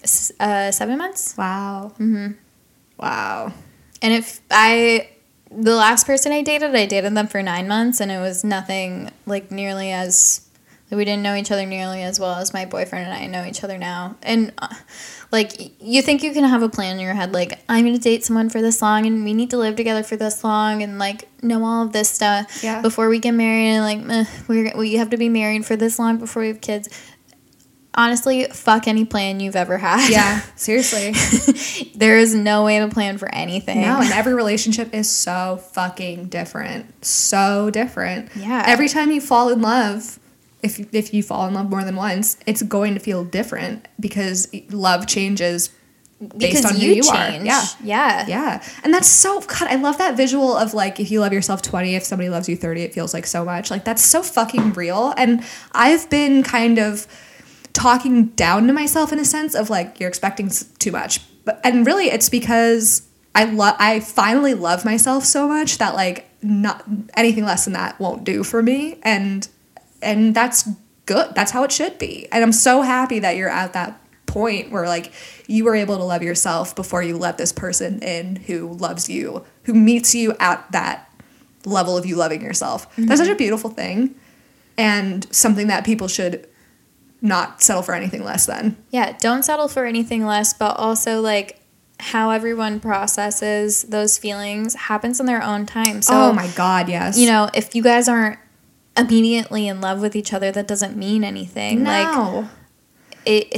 7 months. Wow. Wow. And the last person I dated them for 9 months, and it was nothing like nearly as, we didn't know each other nearly as well as my boyfriend and I know each other now. And like, you think you can have a plan in your head, like, I'm going to date someone for this long and we need to live together for this long and like know all of this stuff before we get married, and like we have to be married for this long before we have kids. Honestly, fuck any plan you've ever had. Yeah, seriously. There is no way to plan for anything. No, and every relationship is so fucking different. So different. Yeah. Every time you fall in love, if you fall in love more than once, it's going to feel different because love changes based on who you change. are. Yeah. Yeah. And that's so, God, I love that visual of like, if you love yourself 20, if somebody loves you 30, it feels like so much. Like, that's so fucking real. And I've been kind of talking down to myself in a sense of like, you're expecting too much. And really it's because I finally love myself so much that like not anything less than that won't do for me. And that's good. That's how it should be. And I'm so happy that you're at that point where like you were able to love yourself before you let this person in who loves you, who meets you at that level of you loving yourself. Mm-hmm. That's such a beautiful thing, and something that people should not settle for anything less than. Yeah, don't settle for anything less, but also like how everyone processes those feelings happens in their own time. So, oh my God, yes. You know, if you guys aren't immediately in love with each other, that doesn't mean anything. No. Like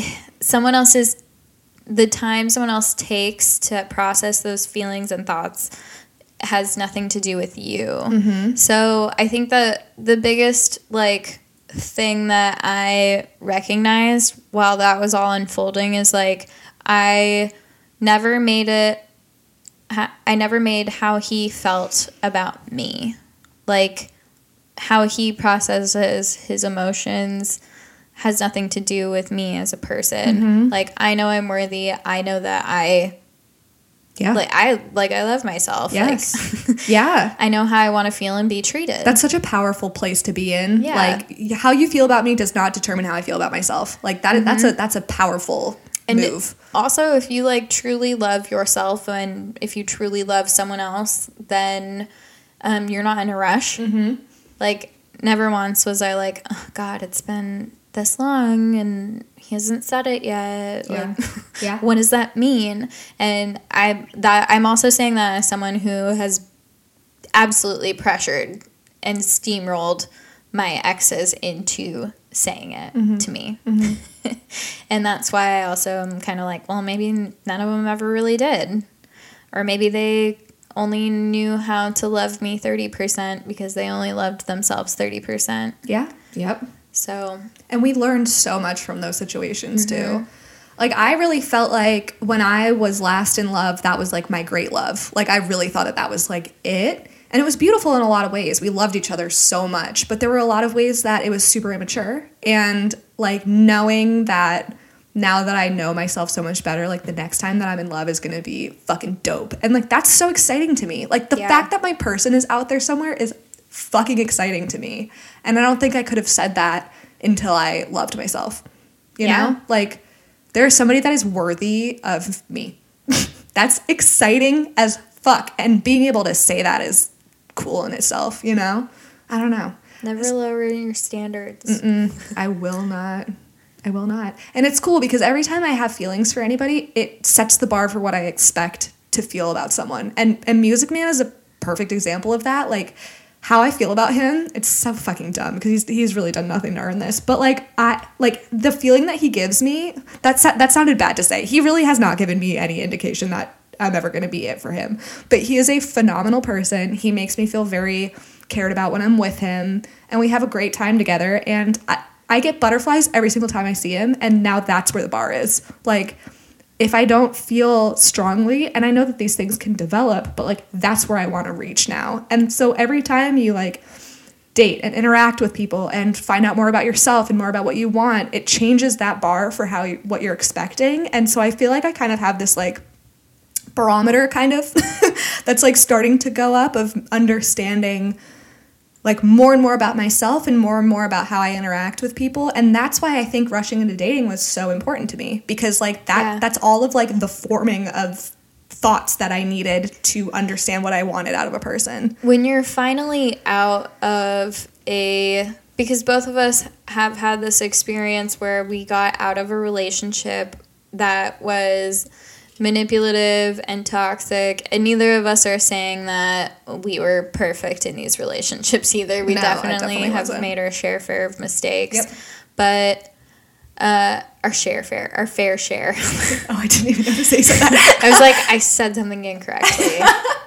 the time someone else takes to process those feelings and thoughts has nothing to do with you. Mm-hmm. So I think that the biggest like thing that I recognized while that was all unfolding is like I never made how he felt about me. Like how he processes his emotions has nothing to do with me as a person. Mm-hmm. Like I know I'm worthy. I know that I love myself. Yes. Like, yeah. I know how I want to feel and be treated. That's such a powerful place to be in. Yeah. Like how you feel about me does not determine how I feel about myself. Like that. Mm-hmm. That's a powerful move. Also, if you like truly love yourself and if you truly love someone else, then you're not in a rush. Mm-hmm. Like never once was I like, oh God, it's been this long and he hasn't said it yet. Yeah. Like, yeah. What does that mean? And I'm also saying that as someone who has absolutely pressured and steamrolled my exes into saying it mm-hmm. to me. Mm-hmm. And that's why I also am kind of like, well, maybe none of them ever really did. Or maybe they only knew how to love me 30% because they only loved themselves 30%. Yeah. Yep. So. And we learned so much from those situations mm-hmm. too. Like I really felt like when I was last in love, that was like my great love. Like I really thought that was like it. And it was beautiful in a lot of ways. We loved each other so much, but there were a lot of ways that it was super immature. And like knowing that now that I know myself so much better, like the next time that I'm in love is going to be fucking dope. And like, that's so exciting to me. Like the fact that my person is out there somewhere is fucking exciting to me. And I don't think I could have said that until I loved myself. You know? Like there's somebody that is worthy of me. That's exciting as fuck. And being able to say that is cool in itself, you know? I don't know. Never lower your standards. I will not. And it's cool because every time I have feelings for anybody, it sets the bar for what I expect to feel about someone. And Music Man is a perfect example of that. Like how I feel about him, it's so fucking dumb because he's really done nothing to earn this. But like the feeling that he gives me, that sounded bad to say. He really has not given me any indication that I'm ever going to be it for him. But he is a phenomenal person. He makes me feel very cared about when I'm with him. And we have a great time together. And I get butterflies every single time I see him. And now that's where the bar is. Like, if I don't feel strongly, and I know that these things can develop, but like, that's where I want to reach now. And so every time you like date and interact with people and find out more about yourself and more about what you want, it changes that bar for what you're expecting. And so I feel like I kind of have this like barometer kind of that's like starting to go up of understanding like more and more about myself and more about how I interact with people. And that's why I think rushing into dating was so important to me, because like that's all of like the forming of thoughts that I needed to understand what I wanted out of a person. When you're finally out of because both of us have had this experience where we got out of a relationship that was manipulative and toxic, and neither of us are saying that we were perfect in these relationships either. We definitely have made our fair of mistakes. Yep. But our fair share. Oh, I didn't even know to say that. I was like, I said something incorrectly.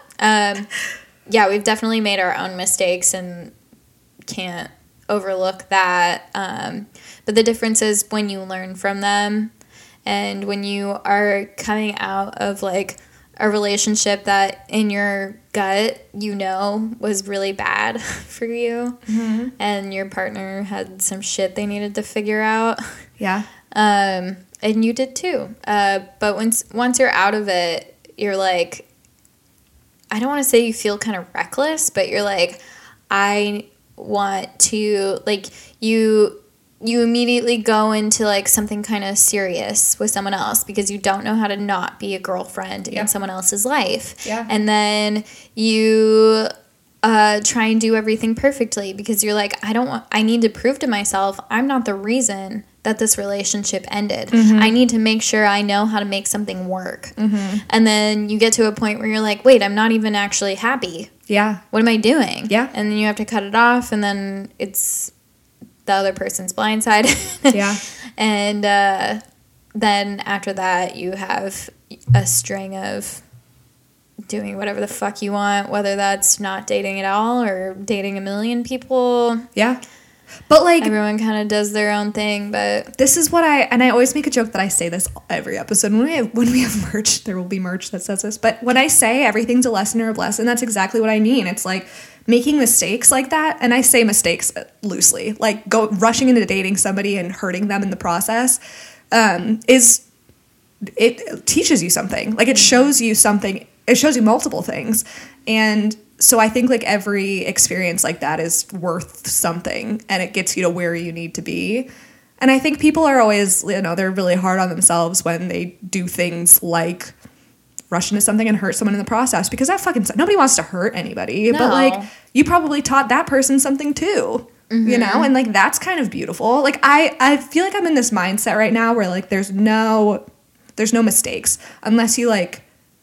Yeah, we've definitely made our own mistakes and can't overlook that. But the difference is when you learn from them, and when you are coming out of like a relationship that in your gut you know was really bad for you, mm-hmm. and your partner had some shit they needed to figure out. Yeah. And you did too. But once you're out of it, you're like, I don't want to say you feel kind of reckless, but you're like, I want to, like, you immediately go into like something kind of serious with someone else because you don't know how to not be a girlfriend in someone else's life. Yeah. And then you try and do everything perfectly because you're like, I need to prove to myself I'm not the reason that this relationship ended. Mm-hmm. I need to make sure I know how to make something work. Mm-hmm. And then you get to a point where you're like, wait, I'm not even actually happy. Yeah. What am I doing? Yeah. And then you have to cut it off, and then it's the other person's blindsided. Yeah. And then after that, you have a string of doing whatever the fuck you want, whether that's not dating at all or dating a million people. Yeah. But like everyone kind of does their own thing, but this is what I always make a joke that I say this every episode. When we have merch, there will be merch that says this. But when I say everything's a lesson or a blessing, that's exactly what I mean. It's like making mistakes like that, and I say mistakes loosely, like rushing into dating somebody and hurting them in the process, it teaches you something. Like it shows you something. It shows you multiple things, and so I think like every experience like that is worth something, and it gets you to where you need to be. And I think people are always, they're really hard on themselves when they do things like rush into something and hurt someone in the process, because that nobody wants to hurt anybody. No. But like you probably taught that person something too, mm-hmm. And like that's kind of beautiful. Like I feel like I'm in this mindset right now where like there's no mistakes unless you like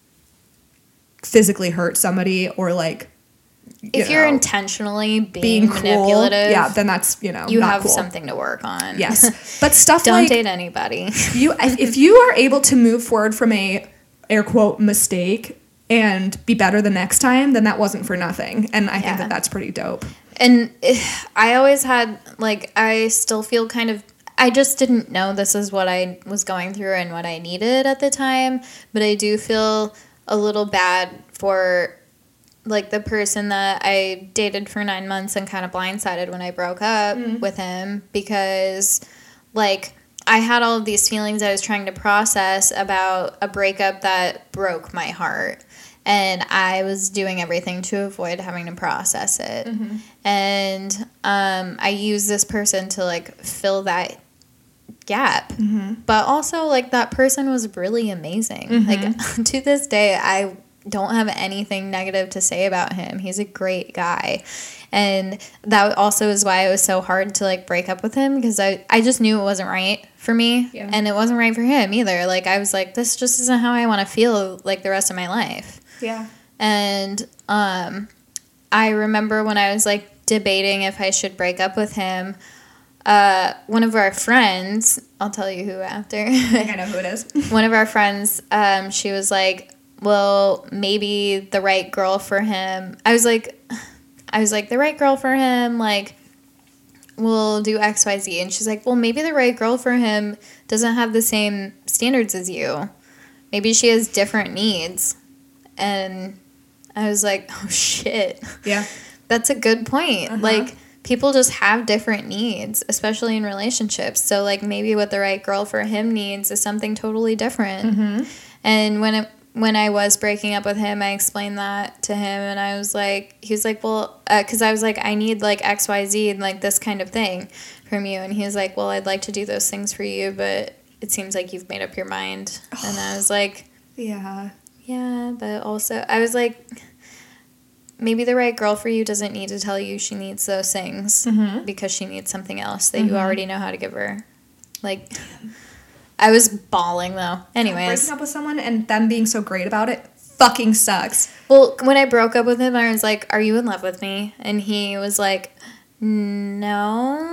physically hurt somebody or like if you're intentionally being manipulative, yeah, then that's you not have cool. Something to work on. Yes, but stuff don't like date anybody. If you are able to move forward from a air quote mistake and be better the next time, then that wasn't for nothing, and I think that that's pretty dope. And I always had like I still feel kind of. I just didn't know this is what I was going through and what I needed at the time, but I do feel a little bad for like the person that I dated for 9 months and kind of blindsided when I broke up with him, because like I had all of these feelings I was trying to process about a breakup that broke my heart, and I was doing everything to avoid having to process it. Mm-hmm. And I used this person to like fill that gap, mm-hmm. but also like that person was really amazing. Mm-hmm. Like to this day I don't have anything negative to say about him. He's a great guy, and that also is why it was so hard to like break up with him, because I just knew it wasn't right for me, and it wasn't right for him either. Like I was like, this just isn't how I want to feel like the rest of my life. And I remember when I was like debating if I should break up with him, one of our friends, I'll tell you who after. I think I know who it is. One of our friends, she was like, well, maybe the right girl for him. I was like, the right girl for him, like, will do X, Y, Z. And she's like, well, maybe the right girl for him doesn't have the same standards as you. Maybe she has different needs. And I was like, oh, shit. Yeah. That's a good point. Uh-huh. Like, people just have different needs, especially in relationships. So, like, maybe what the right girl for him needs is something totally different. Mm-hmm. And when I was breaking up with him, I explained that to him, and I was like, he was like, well, because I was like, I need like XYZ and like this kind of thing from you, and he was like, well, I'd like to do those things for you, but it seems like you've made up your mind. And I was like, yeah, but also I was like, maybe the right girl for you doesn't need to tell you she needs those things because she needs something else that you already know how to give her. Like, I was bawling though. Anyways. Breaking up with someone and them being so great about it fucking sucks. Well, when I broke up with him, I was like, are you in love with me? And he was like, no.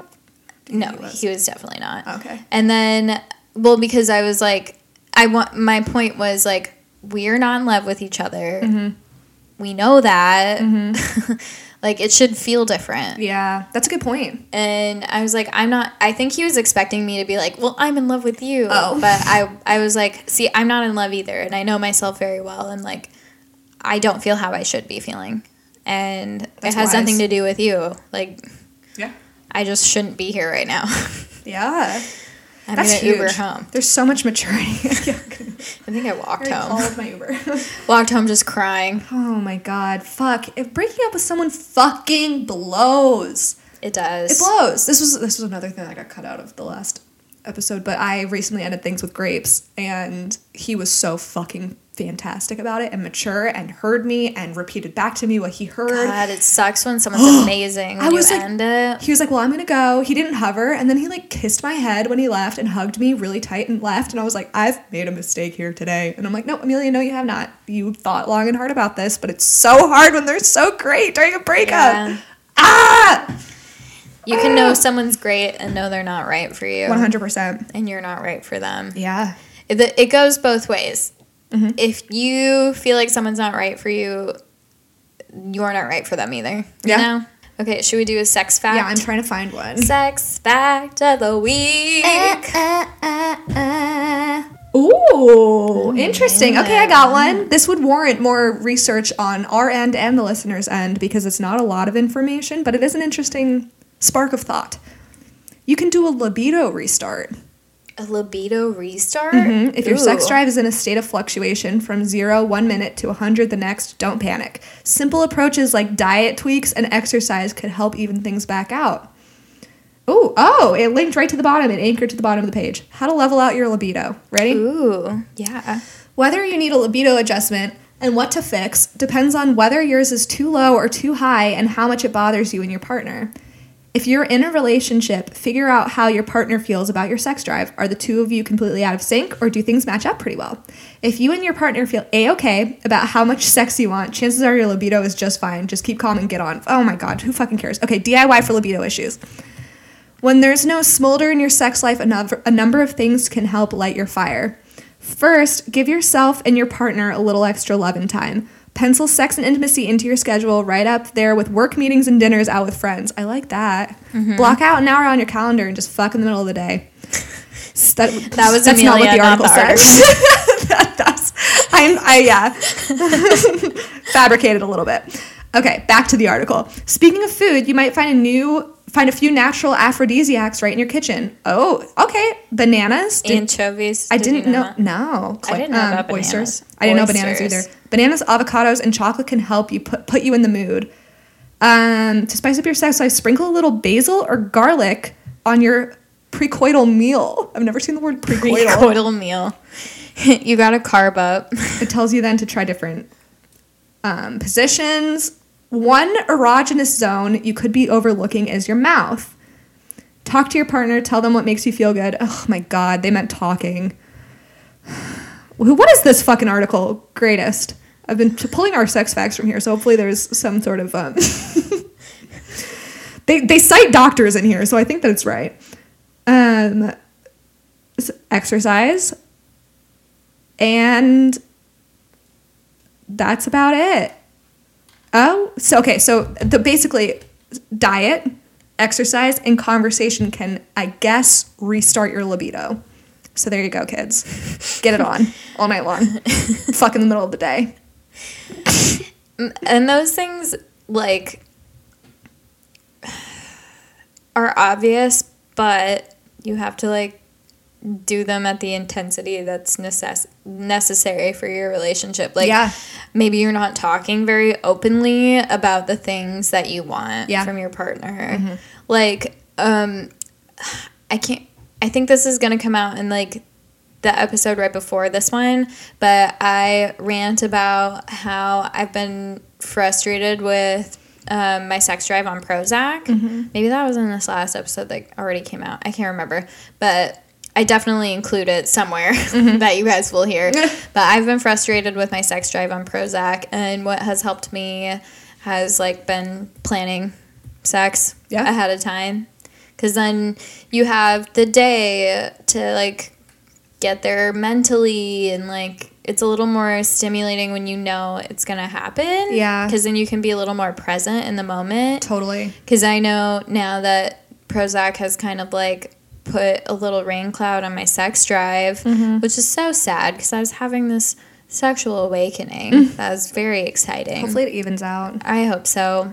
But he was definitely not. Okay. And then, well, because I was like, my point was like, we're not in love with each other. We know that. Like, it should feel different. Yeah, that's a good point. And I was like, I think he was expecting me to be like, well, I'm in love with you. Oh. But I was like, see, I'm not in love either. And I know myself very well. And, like, I don't feel how I should be feeling. And That's it has wise. nothing to do with you. Like, Yeah. I just shouldn't be here right now. Yeah. I'm That's going to huge. Uber home. There's so much maturity. I think I walked home. Called my Uber. Walked home just crying. Oh my god, fuck! If breaking up with someone fucking blows, It does. it blows. This was another thing that got cut out of the last episode, but I recently ended things with Grapes, and he was so fucking fantastic about it and mature and heard me and repeated back to me what he heard. God, it sucks when someone's amazing when you end it. He was like, well, I'm gonna go. He didn't hover, and then he like kissed my head when he left and hugged me really tight and left, and I was like, I've made a mistake here today. And I'm like, no, Amelia, no, you have not. You thought long and hard about this, but it's so hard when they're so great during a breakup. Yeah. Ah! You can know someone's great and know they're not right for you. 100%. And you're not right for them. Yeah. It goes both ways. If you feel like someone's not right for you, you're not right for them either. Yeah. You know? Okay, should we do a sex fact? Yeah, I'm trying to find one. Sex fact of the week. Ooh, interesting. Okay, I got one. This would warrant more research on our end and the listener's end because it's not a lot of information, but it is an interesting spark of thought. You can do a libido restart. A libido restart? If your sex Ooh. drive is in a state of fluctuation from 0 1 minute to 100 the next, don't panic. Simple approaches like diet tweaks and exercise could help even things back out. Oh, it linked right to the bottom. It anchored to the bottom of the page. How to level out your libido. Ready? Ooh, yeah. Whether you need a libido adjustment and what to fix depends on whether yours is too low or too high and how much it bothers you and your partner. If you're in a relationship, figure out how your partner feels about your sex drive. Are the two of you completely out of sync, or do things match up pretty well? If you and your partner feel A-okay about how much sex you want, chances are your libido is just fine. Just keep calm and get on. Oh my god, who fucking cares? Okay, DIY for libido issues. When there's no smolder in your sex life, a number of things can help light your fire. First, give yourself and your partner a little extra love and time. Pencil sex and intimacy into your schedule right up there with work meetings and dinners out with friends. I like that. Block out an hour on your calendar and just fuck in the middle of the day. That was that's Amelia, not what the not article the says. Yeah, fabricated a little bit. Okay, back to the article. Speaking of food, you might find a few natural aphrodisiacs right in your kitchen. Oh, okay. Bananas. Anchovies. I Did you didn't know. that? No. I didn't know about oysters. bananas. I didn't know bananas Oysters. either. Bananas, avocados, and chocolate can help you put you in the mood. To spice up your sex life, sprinkle a little basil or garlic on your precoital meal. I've never seen the word precoital. Precoital meal. You gotta carb up. It tells you then to try different positions. One erogenous zone you could be overlooking is your mouth. Talk to your partner. Tell them what makes you feel good. Oh my god, they meant talking. What is this fucking article? Greatest. I've been pulling our sex facts from here, so hopefully there's some sort of they cite doctors in here, so I think that it's right. Exercise, and that's about it. Oh, so basically diet, exercise, and conversation can, I guess, restart your libido. So there you go, kids. Get it on all night long. Fuck in the middle of the day. And those things, like, are obvious, but you have to, like, do them at the intensity that's necessary for your relationship. Like, Yeah. maybe you're not talking very openly about the things that you want from your partner. Like, I think this is going to come out in, like, the episode right before this one, but I rant about how I've been frustrated with my sex drive on Prozac. Maybe that was in this last episode that already came out. I can't remember, but I definitely include it somewhere that you guys will hear. But I've been frustrated with my sex drive on Prozac, and what has helped me has, like, been planning sex ahead of time. Because then you have the day to, like, get there mentally, and, like, it's a little more stimulating when you know it's going to happen. Yeah. Because then you can be a little more present in the moment. Totally. Because I know now that Prozac has kind of, like, put a little rain cloud on my sex drive, which is so sad because I was having this sexual awakening. That was very exciting. Hopefully it evens out. I hope so.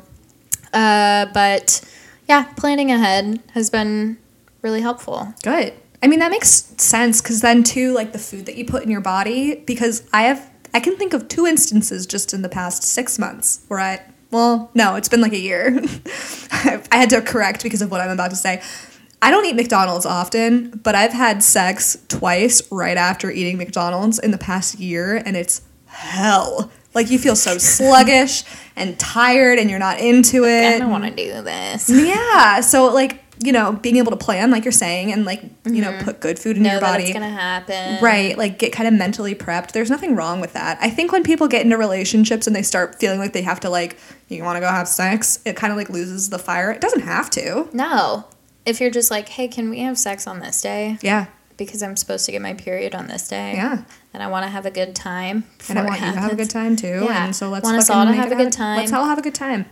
But, yeah, planning ahead has been really helpful. Good. I mean, that makes sense because then, too, like, the food that you put in your body, because I can think of 2 instances just in the past 6 months where it's been like a year. I had to correct because of what I'm about to say. I don't eat McDonald's often, but I've had sex twice right after eating McDonald's in the past year, and it's hell. Like, you feel so sluggish and tired, and you're not into it. I don't want to do this. Yeah. So, like, you know, being able to plan, like you're saying, and, like, you know, put good food in your body. Know that it's going to happen. Right. Like, get kind of mentally prepped. There's nothing wrong with that. I think when people get into relationships and they start feeling like they have to, like, you want to go have sex, it kind of, like, loses the fire. It doesn't have to. No. If you're just like, hey, can we have sex on this day? Yeah. Because I'm supposed to get my period on this day. Yeah. And I want to have a good time. And I want you to have a good time, too. Yeah. And so let's want us all to have a good time. Let's all have a good time.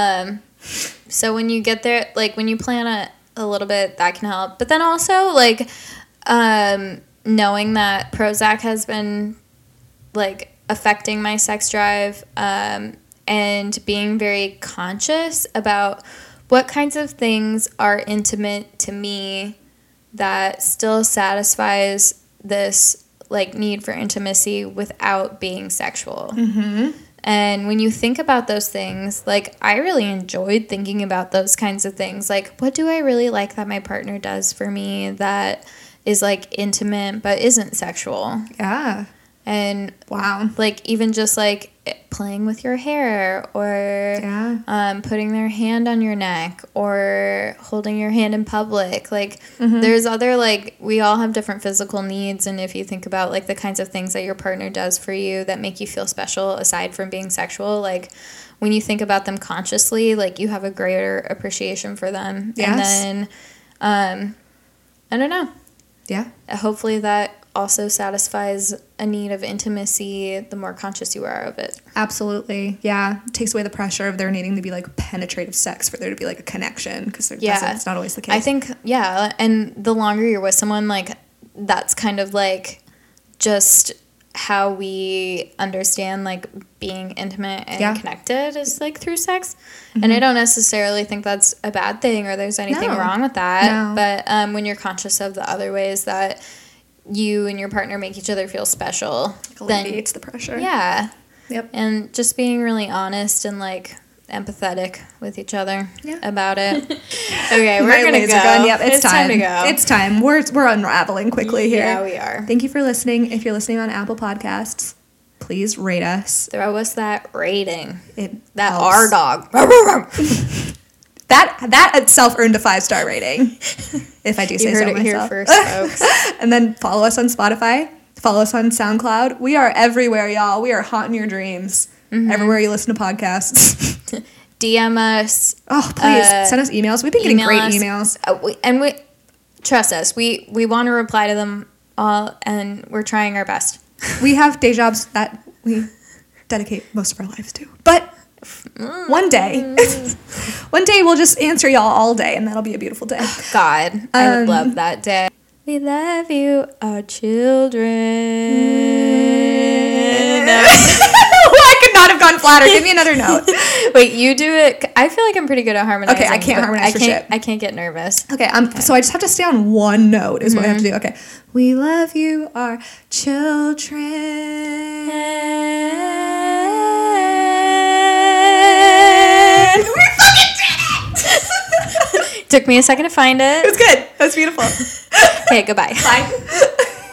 So when you get there, like, when you plan a little bit, that can help. But then also, like, knowing that Prozac has been, like, affecting my sex drive, and being very conscious about what kinds of things are intimate to me that still satisfies this, like, need for intimacy without being sexual. And when you think about those things, like, I really enjoyed thinking about those kinds of things. Like, what do I really like that my partner does for me that is, like, intimate but isn't sexual? Yeah. And, wow. Like, even just, like, playing with your hair or putting their hand on your neck or holding your hand in public. Like, there's other, like, we all have different physical needs. And if you think about, like, the kinds of things that your partner does for you that make you feel special aside from being sexual, like, when you think about them consciously, like, you have a greater appreciation for them. Yes. And then, I don't know. Yeah. Hopefully that also satisfies a need of intimacy the more conscious you are of it. Absolutely. Yeah. It takes away the pressure of there needing to be, like, penetrative sex for there to be, like, a connection, because it's not always the case. I think, and the longer you're with someone, like, that's kind of, like, just how we understand, like, being intimate and connected is, like, through sex. And I don't necessarily think that's a bad thing or there's anything wrong with that. No. But when you're conscious of the other ways that you and your partner make each other feel special, alleviates the pressure. Yeah. Yep. And just being really honest and, like, empathetic with each other about it. Okay, we're gonna go. Yep, it's time to go. It's time. We're unraveling quickly here. Yeah, we are. Thank you for listening. If you're listening on Apple Podcasts, please rate us. Throw us that rating. That helps. R dog. That itself earned a 5-star rating. If I do say so myself. You heard it here first, folks. And then follow us on Spotify. Follow us on SoundCloud. We are everywhere, y'all. We are haunting your dreams. Everywhere you listen to podcasts. DM us. Oh, please send us emails. We've been getting great emails. We trust us. We want to reply to them all, and we're trying our best. We have day jobs that we dedicate most of our lives to, but one day we'll just answer y'all all day, and that'll be a beautiful day. God, I would love that day. We love you, our children. Why I could not have gone flatter. Give me another note. Wait, you do it. I feel like I'm pretty good at harmonizing. Okay, I can't harmonize for shit. I can't get nervous. Okay, so I just have to stay on one note is what I have to do. Okay. We love you, our children. We fucking did it! Took me a second to find it. It was good. That was beautiful. Okay, goodbye. Bye.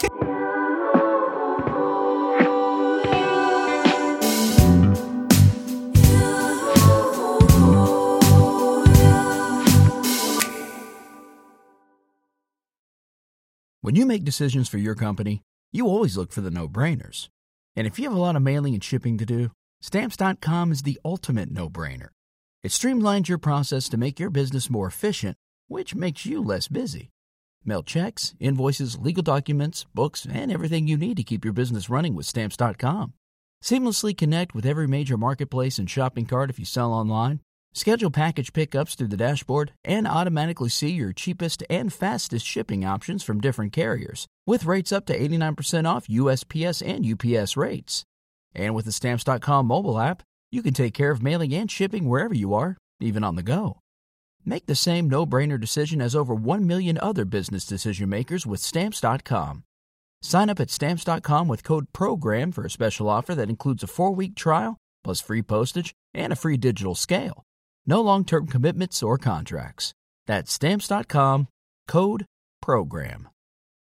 When you make decisions for your company, you always look for the no-brainers. And if you have a lot of mailing and shipping to do, Stamps.com is the ultimate no-brainer. It streamlines your process to make your business more efficient, which makes you less busy. Mail checks, invoices, legal documents, books, and everything you need to keep your business running with Stamps.com. Seamlessly connect with every major marketplace and shopping cart if you sell online. Schedule package pickups through the dashboard and automatically see your cheapest and fastest shipping options from different carriers, with rates up to 89% off USPS and UPS rates. And with the Stamps.com mobile app, you can take care of mailing and shipping wherever you are, even on the go. Make the same no-brainer decision as over 1 million other business decision makers with Stamps.com. Sign up at Stamps.com with code PROGRAM for a special offer that includes a 4-week trial, plus free postage and a free digital scale. No long-term commitments or contracts. That's Stamps.com, code PROGRAM.